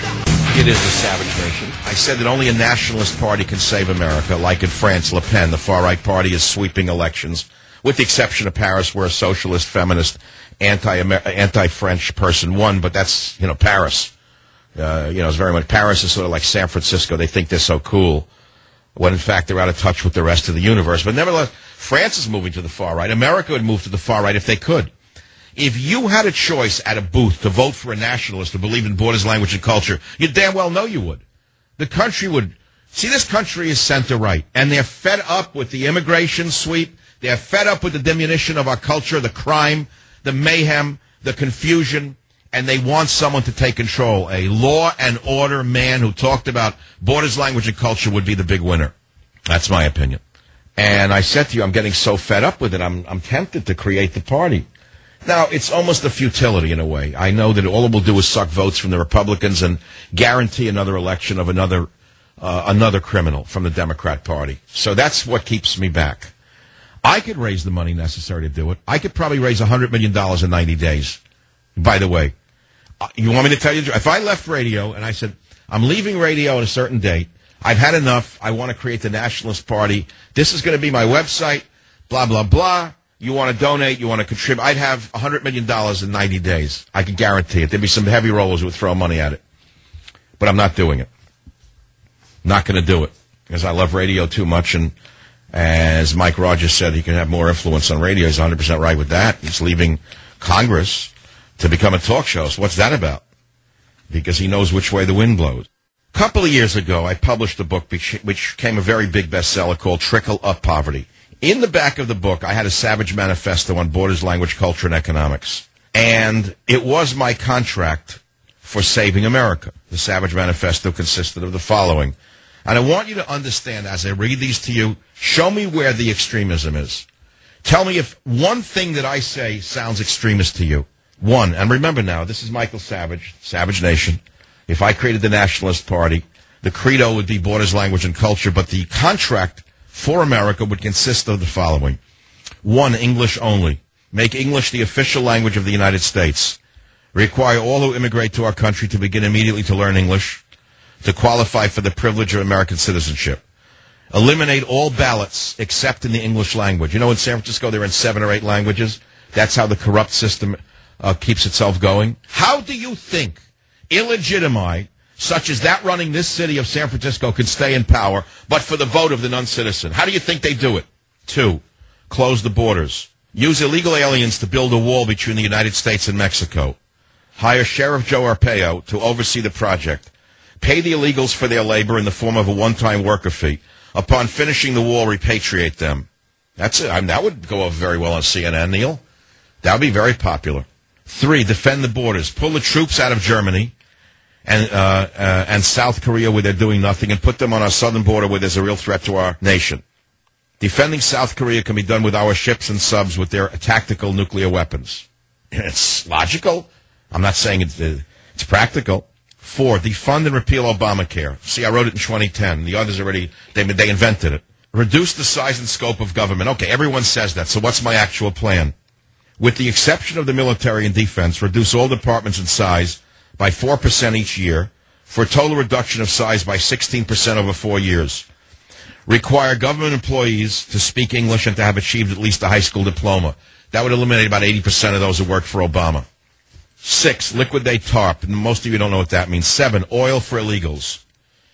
It is a savage nation. I said that only a nationalist party can save America, like in France, Le Pen. The far-right party is sweeping elections, with the exception of Paris, where a socialist, feminist, anti anti-French person won, but that's, you know, Paris. Uh, you know, it's very much, Paris is sort of like San Francisco. They think they're so cool, when in fact they're out of touch with the rest of the universe. But nevertheless, France is moving to the far right. America would move to the far right if they could. If you had a choice at a booth to vote for a nationalist who believed in borders, language, and culture, you damn well know you would. The country would. See, this country is center-right, and they're fed up with the immigration sweep. They're fed up with the diminution of our culture, the crime, the mayhem, the confusion, and they want someone to take control. A law and order man who talked about borders, language, and culture would be the big winner. That's my opinion. And I said to you, I'm getting so fed up with it, I'm, I'm tempted to create the party. Now, it's almost a futility in a way. I know that all it will do is suck votes from the Republicans and guarantee another election of another uh, another criminal from the Democrat Party. So that's what keeps me back. I could raise the money necessary to do it. I could probably raise one hundred million dollars in ninety days. By the way, uh, you want me to tell you, if I left radio and I said, I'm leaving radio at a certain date, I've had enough, I want to create the Nationalist Party, this is going to be my website, blah, blah, blah. You want to donate, you want to contribute. I'd have one hundred million dollars in ninety days. I can guarantee it. There'd be some heavy rollers who would throw money at it. But I'm not doing it. Not going to do it. Because I love radio too much. And as Mike Rogers said, he can have more influence on radio. He's one hundred percent right with that. He's leaving Congress to become a talk show. So what's that about? Because he knows which way the wind blows. A couple of years ago, I published a book which became a very big bestseller called Trickle Up Poverty. In the back of the book, I had a Savage Manifesto on borders, language, culture, and economics. And it was my contract for saving America. The Savage Manifesto consisted of the following. And I want you to understand, as I read these to you, show me where the extremism is. Tell me if one thing that I say sounds extremist to you. One, and remember now, this is Michael Savage, Savage Nation. If I created the Nationalist Party, the credo would be borders, language, and culture, but the contract for America would consist of the following. One, English only. Make English the official language of the United States. Require all who immigrate to our country to begin immediately to learn English, to qualify for the privilege of American citizenship. Eliminate all ballots except in the English language. You know, in San Francisco, they're in seven or eight languages. That's how the corrupt system uh, keeps itself going. How do you think illegitimize such as that running this city of San Francisco can stay in power, but for the vote of the non-citizen? How do you think they do it? Two, close the borders. Use illegal aliens to build a wall between the United States and Mexico. Hire Sheriff Joe Arpaio to oversee the project. Pay the illegals for their labor in the form of a one-time worker fee. Upon finishing the wall, repatriate them. That's it. I mean, that would go over very well on C N N, Neil. That would be very popular. Three, defend the borders. Pull the troops out of Germany and uh, uh, and South Korea where they're doing nothing, and put them on our southern border where there's a real threat to our nation. Defending South Korea can be done with our ships and subs with their tactical nuclear weapons. It's logical. I'm not saying it's, uh, it's practical. Four, defund and repeal Obamacare. See, I wrote it in twenty ten. The others already, they, they invented it. Reduce the size and scope of government. Okay, everyone says that, so what's my actual plan? With the exception of the military and defense, reduce all departments in size by four percent each year, for a total reduction of size by sixteen percent over four years. Require government employees to speak English and to have achieved at least a high school diploma. That would eliminate about eighty percent of those who worked for Obama. Six, liquidate TARP. And most of you don't know what that means. Seven, oil for illegals.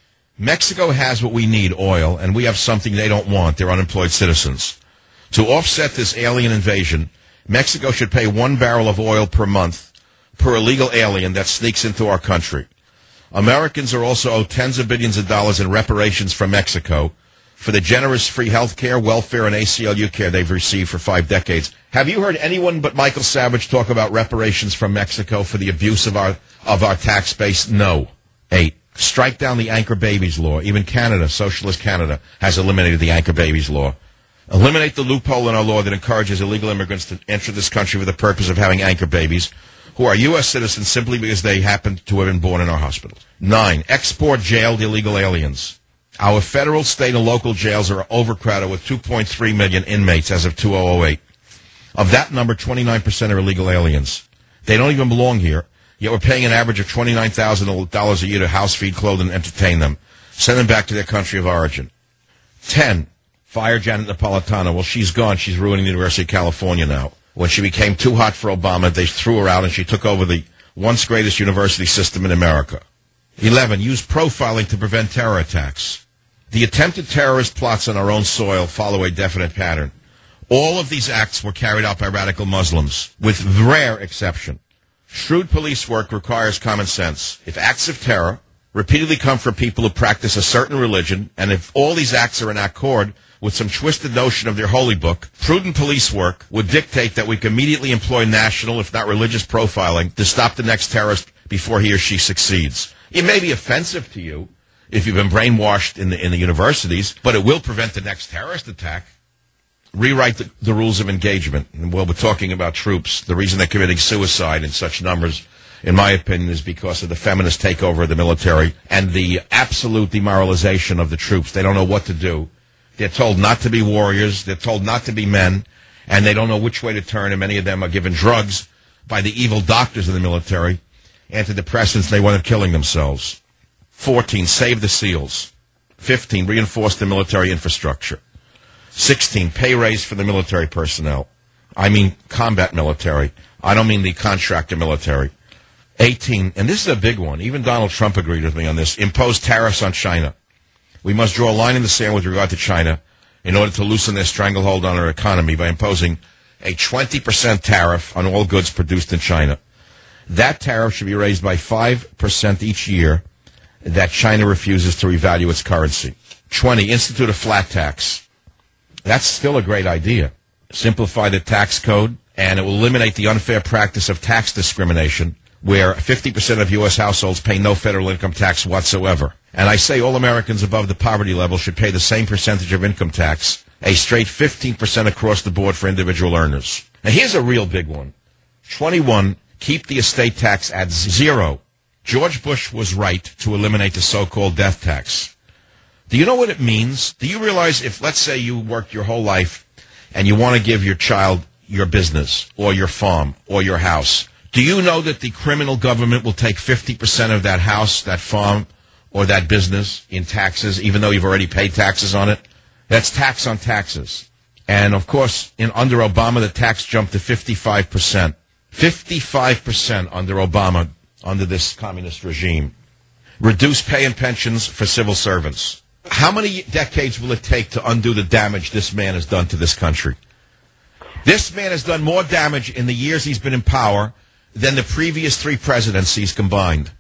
Mexico has what we need, oil, and we have something they don't want. They're unemployed citizens. To offset this alien invasion, Mexico should pay one barrel of oil per month per illegal alien that sneaks into our country. Americans are also owed tens of billions of dollars in reparations from Mexico for the generous free health care, welfare, and A C L U care they've received for five decades. Have you heard anyone but Michael Savage talk about reparations from Mexico for the abuse of our of our tax base? No. Eight. Strike down the anchor babies law. Even Canada, socialist Canada, has eliminated the anchor babies law. Eliminate the loophole in our law that encourages illegal immigrants to enter this country for the purpose of having anchor babies, who are U S citizens simply because they happen to have been born in our hospitals. Nine, export jailed illegal aliens. Our federal, state, and local jails are overcrowded with two point three million inmates as of two thousand eight. Of that number, twenty-nine percent are illegal aliens. They don't even belong here, yet we're paying an average of twenty-nine thousand dollars a year to house, feed, clothe, and entertain them. Send them back to their country of origin. Ten, fire Janet Napolitano. Well, she's gone. She's ruining the University of California now. When she became too hot for Obama, they threw her out and she took over the once greatest university system in America. Eleven, use profiling to prevent terror attacks. The attempted terrorist plots on our own soil follow a definite pattern. All of these acts were carried out by radical Muslims, with rare exception. Shrewd police work requires common sense. If acts of terror repeatedly come from people who practice a certain religion, and if all these acts are in accord with some twisted notion of their holy book, prudent police work would dictate that we can immediately employ national, if not religious, profiling to stop the next terrorist before he or she succeeds. It may be offensive to you if you've been brainwashed in the in the universities, but it will prevent the next terrorist attack. Rewrite the, the rules of engagement. And while we're talking about troops, the reason they're committing suicide in such numbers, in my opinion, is because of the feminist takeover of the military and the absolute demoralization of the troops. They don't know what to do. They're told not to be warriors. They're told not to be men. And they don't know which way to turn. And many of them are given drugs by the evil doctors of the military, antidepressants. They wind up killing themselves. fourteen, save the SEALs. fifteen, reinforce the military infrastructure. sixteen, pay raise for the military personnel. I mean combat military. I don't mean the contractor military. eighteen, and this is a big one. Even Donald Trump agreed with me on this. Impose tariffs on China. We must draw a line in the sand with regard to China in order to loosen their stranglehold on our economy by imposing a twenty percent tariff on all goods produced in China. That tariff should be raised by five percent each year that China refuses to revalue its currency. twenty, institute a flat tax. That's still a great idea. Simplify the tax code, and it will eliminate the unfair practice of tax discrimination, where fifty percent of U S households pay no federal income tax whatsoever. And I say all Americans above the poverty level should pay the same percentage of income tax, a straight fifteen percent across the board for individual earners. Now here's a real big one. twenty-one, keep the estate tax at zero. George Bush was right to eliminate the so-called death tax. Do you know what it means? Do you realize if, let's say, you worked your whole life and you want to give your child your business or your farm or your house, do you know that the criminal government will take fifty percent of that house, that farm, or that business in taxes, even though you've already paid taxes on it? That's tax on taxes. And, of course, in under Obama, the tax jumped to fifty-five percent. fifty-five percent under Obama, under this communist regime. Reduce pay and pensions for civil servants. How many decades will it take to undo the damage this man has done to this country? This man has done more damage in the years he's been in power than the previous three presidencies combined.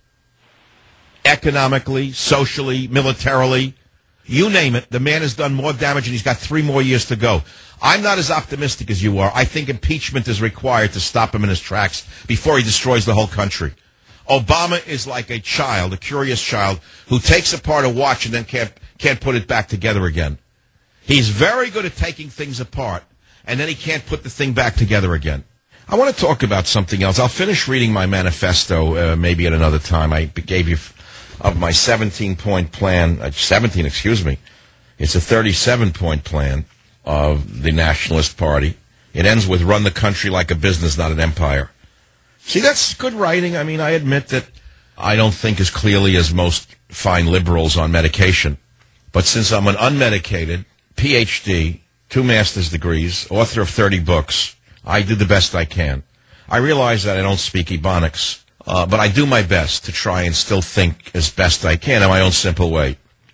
Economically, socially, militarily, you name it, the man has done more damage and he's got three more years to go. I'm not as optimistic as you are. I think impeachment is required to stop him in his tracks before he destroys the whole country. Obama is like a child, a curious child, who takes apart a watch and then can't, can't put it back together again. He's very good at taking things apart, and then he can't put the thing back together again. I want to talk about something else. I'll finish reading my manifesto uh, maybe at another time. I gave you of my seventeen-point plan, uh, seventeen, excuse me. It's a thirty-seven-point plan of the Nationalist Party. It ends with run the country like a business, not an empire. See, that's good writing. I mean, I admit that I don't think as clearly as most fine liberals on medication. But since I'm an unmedicated P H D, two master's degrees, author of thirty books, I do the best I can. I realize that I don't speak Ebonics, uh, but I do my best to try and still think as best I can in my own simple way.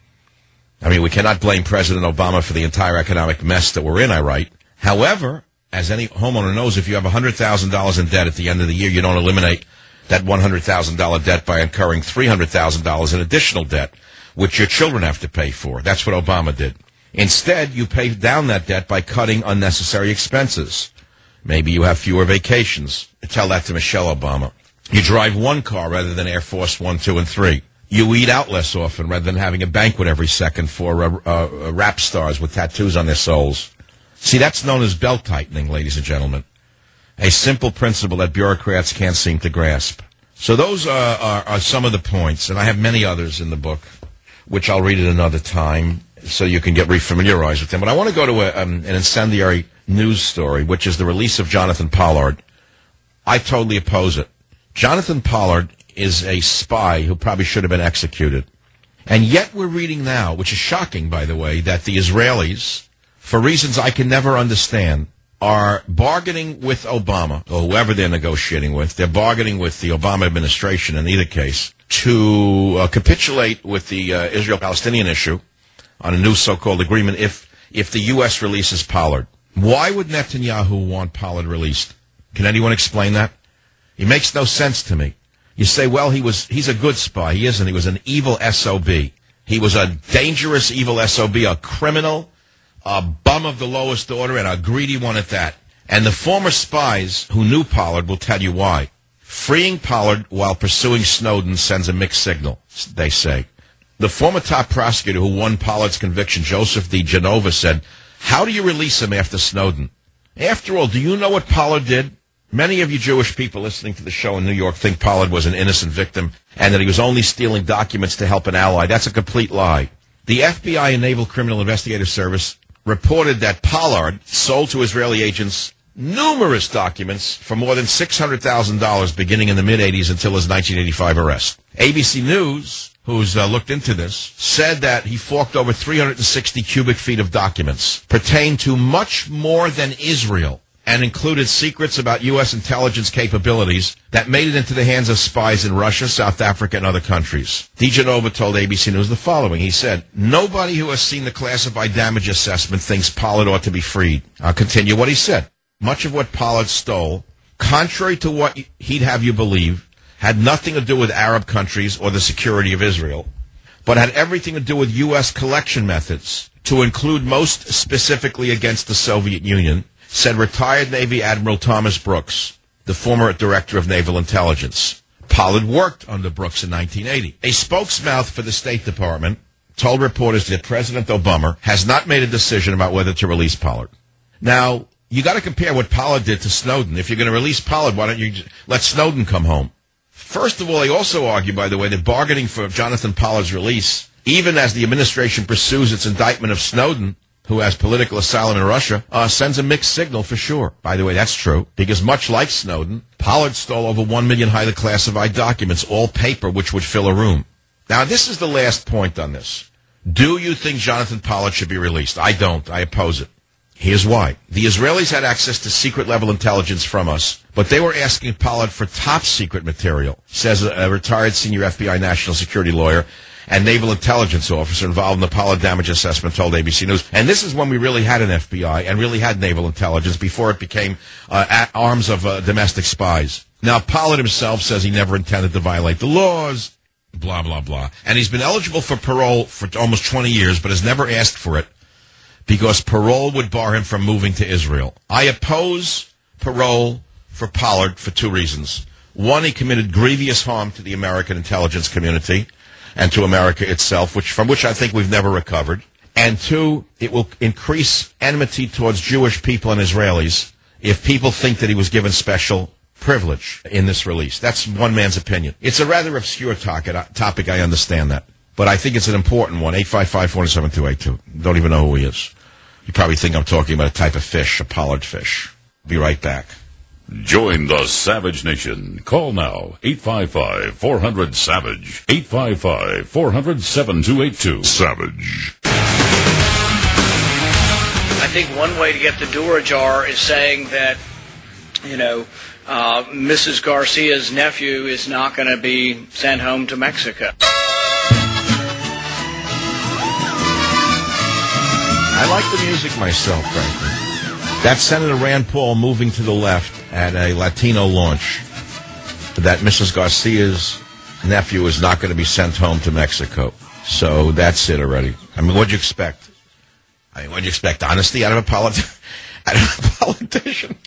I mean, we cannot blame President Obama for the entire economic mess that we're in, I write. However, as any homeowner knows, if you have one hundred thousand dollars in debt at the end of the year, you don't eliminate that one hundred thousand dollars debt by incurring three hundred thousand dollars in additional debt, which your children have to pay for. That's what Obama did. Instead, you pay down that debt by cutting unnecessary expenses. Maybe you have fewer vacations. Tell that to Michelle Obama. You drive one car rather than Air Force One, Two, and Three. You eat out less often rather than having a banquet every second for uh, uh, rap stars with tattoos on their souls. See, that's known as belt-tightening, ladies and gentlemen. A simple principle that bureaucrats can't seem to grasp. So those are, are, are some of the points, and I have many others in the book, which I'll read at another time so you can get refamiliarized with them. But I want to go to a, um, an incendiary news story, which is the release of Jonathan Pollard. I totally oppose it. Jonathan Pollard is a spy who probably should have been executed. And yet we're reading now, which is shocking, by the way, that the Israelis, for reasons I can never understand, are bargaining with Obama, or whoever they're negotiating with. They're bargaining with the Obama administration in either case to uh, capitulate with the uh, Israel-Palestinian issue on a new so-called agreement if if the U S releases Pollard. Why would Netanyahu want Pollard released? Can anyone explain that? It makes no sense to me. You say, well, he was he's a good spy. He isn't. He was an evil S O B. He was a dangerous, evil S O B, a criminal, a bum of the lowest order, and a greedy one at that. And the former spies who knew Pollard will tell you why. Freeing Pollard while pursuing Snowden sends a mixed signal, they say. The former top prosecutor who won Pollard's conviction, Joseph D. Genova, said, how do you release him after Snowden? After all, do you know what Pollard did? Many of you Jewish people listening to the show in New York think Pollard was an innocent victim and that he was only stealing documents to help an ally. That's a complete lie. The F B I and Naval Criminal Investigative Service reported that Pollard sold to Israeli agents numerous documents for more than six hundred thousand dollars beginning in the mid-eighties until his nineteen eighty-five arrest. A B C News, who's uh, looked into this, said that he forked over three hundred sixty cubic feet of documents, pertained to much more than Israel, and included secrets about U S intelligence capabilities that made it into the hands of spies in Russia, South Africa, and other countries. DeGenova told A B C News the following. He said, nobody who has seen the classified damage assessment thinks Pollard ought to be freed. I'll continue what he said. Much of what Pollard stole, contrary to what he'd have you believe, had nothing to do with Arab countries or the security of Israel, but had everything to do with U S collection methods, to include most specifically against the Soviet Union, said retired Navy Admiral Thomas Brooks, the former director of naval intelligence. Pollard worked under Brooks in nineteen eighty. A spokesmouth for the State Department told reporters that President Obama has not made a decision about whether to release Pollard. Now, you got to compare what Pollard did to Snowden. If you're going to release Pollard, why don't you let Snowden come home? First of all, they also argue, by the way, that bargaining for Jonathan Pollard's release, even as the administration pursues its indictment of Snowden, who has political asylum in Russia, uh, sends a mixed signal for sure. By the way, that's true, because much like Snowden, Pollard stole over one million highly classified documents, all paper, which would fill a room. Now, this is the last point on this. Do you think Jonathan Pollard should be released? I don't. I oppose it. Here's why. The Israelis had access to secret-level intelligence from us, but they were asking Pollard for top-secret material, says a, a retired senior F B I national security lawyer and naval intelligence officer involved in the Pollard damage assessment told A B C News. And this is when we really had an F B I and really had naval intelligence before it became uh, at arms of uh, domestic spies. Now, Pollard himself says he never intended to violate the laws, blah, blah, blah. And he's been eligible for parole for almost twenty years, but has never asked for it, because parole would bar him from moving to Israel. I oppose parole for Pollard for two reasons. One, he committed grievous harm to the American intelligence community and to America itself, which from which I think we've never recovered. And two, it will increase enmity towards Jewish people and Israelis if people think that he was given special privilege in this release. That's one man's opinion. It's a rather obscure topic, I understand that. But I think it's an important one. eight five five, four seven two eight two. Don't even know who he is. You probably think I'm talking about a type of fish, a pollard fish. Be right back. Join the Savage Nation. Call now, eight five five, four hundred, SAVAGE. eight five five, four hundred, seven two eight two. Savage. I think one way to get the door ajar is saying that, you know, uh, Missus Garcia's nephew is not going to be sent home to Mexico. I like the music myself, frankly. That's Senator Rand Paul moving to the left at a Latino launch. That Missus Garcia's nephew is not going to be sent home to Mexico. So that's it already. I mean, what'd you expect? I mean, what'd you expect? Honesty out of a, polit- out of a politician?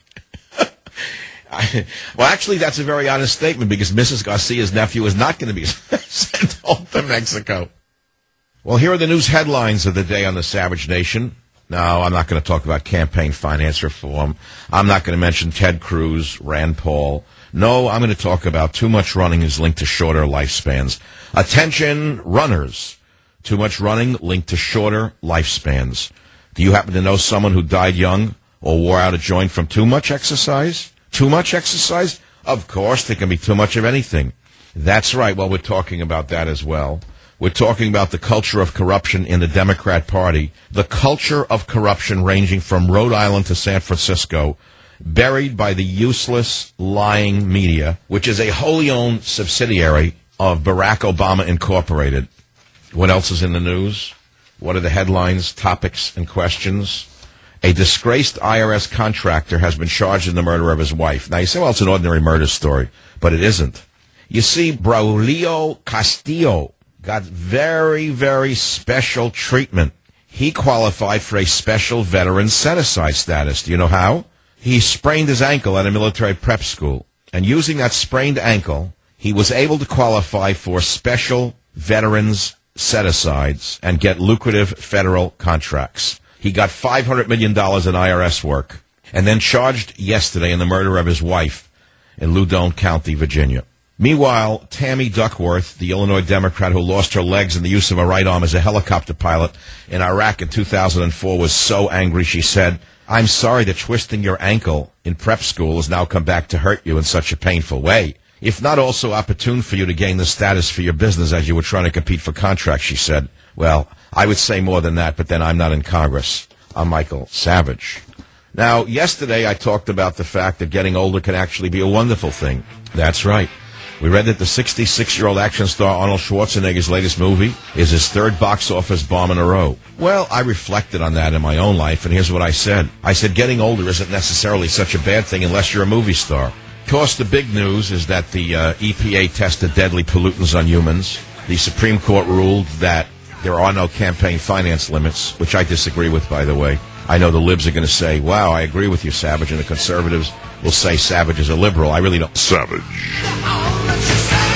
I, well, actually, that's a very honest statement because Missus Garcia's nephew is not going to be sent home to Mexico. Well, here are the news headlines of the day on the Savage Nation. No, I'm not going to talk about campaign finance reform. I'm not going to mention Ted Cruz, Rand Paul. No, I'm going to talk about too much running is linked to shorter lifespans. Attention, runners. Too much running linked to shorter lifespans. Do you happen to know someone who died young or wore out a joint from too much exercise? Too much exercise? Of course, there can be too much of anything. That's right. Well, we're talking about that as well. We're talking about the culture of corruption in the Democrat Party, the culture of corruption ranging from Rhode Island to San Francisco, buried by the useless, lying media, which is a wholly owned subsidiary of Barack Obama Incorporated. What else is in the news? What are the headlines, topics, and questions? A disgraced I R S contractor has been charged in the murder of his wife. Now, you say, well, it's an ordinary murder story, but it isn't. You see, Braulio Castillo got very, very special treatment. He qualified for a special veteran set-aside status. Do you know how? He sprained his ankle at a military prep school. And using that sprained ankle, he was able to qualify for special veterans set-asides and get lucrative federal contracts. He got five hundred million dollars in I R S work and then charged yesterday in the murder of his wife in Loudoun County, Virginia. Meanwhile, Tammy Duckworth, the Illinois Democrat who lost her legs in the use of a right arm as a helicopter pilot in Iraq in two thousand four, was so angry she said, "I'm sorry that twisting your ankle in prep school has now come back to hurt you in such a painful way. If not also opportune for you to gain the status for your business as you were trying to compete for contracts," she said. Well, I would say more than that, but then I'm not in Congress. I'm Michael Savage. Now, yesterday I talked about the fact that getting older can actually be a wonderful thing. That's right. We read that the sixty-six-year-old action star Arnold Schwarzenegger's latest movie is his third box office bomb in a row. Well, I reflected on that in my own life, and here's what I said. I said getting older isn't necessarily such a bad thing unless you're a movie star. Of course, the big news is that the uh, E P A tested deadly pollutants on humans. The Supreme Court ruled that there are no campaign finance limits, which I disagree with, by the way. I know the libs are going to say, wow, I agree with you, Savage, and the conservatives will say Savage is a liberal. I really don't. Savage.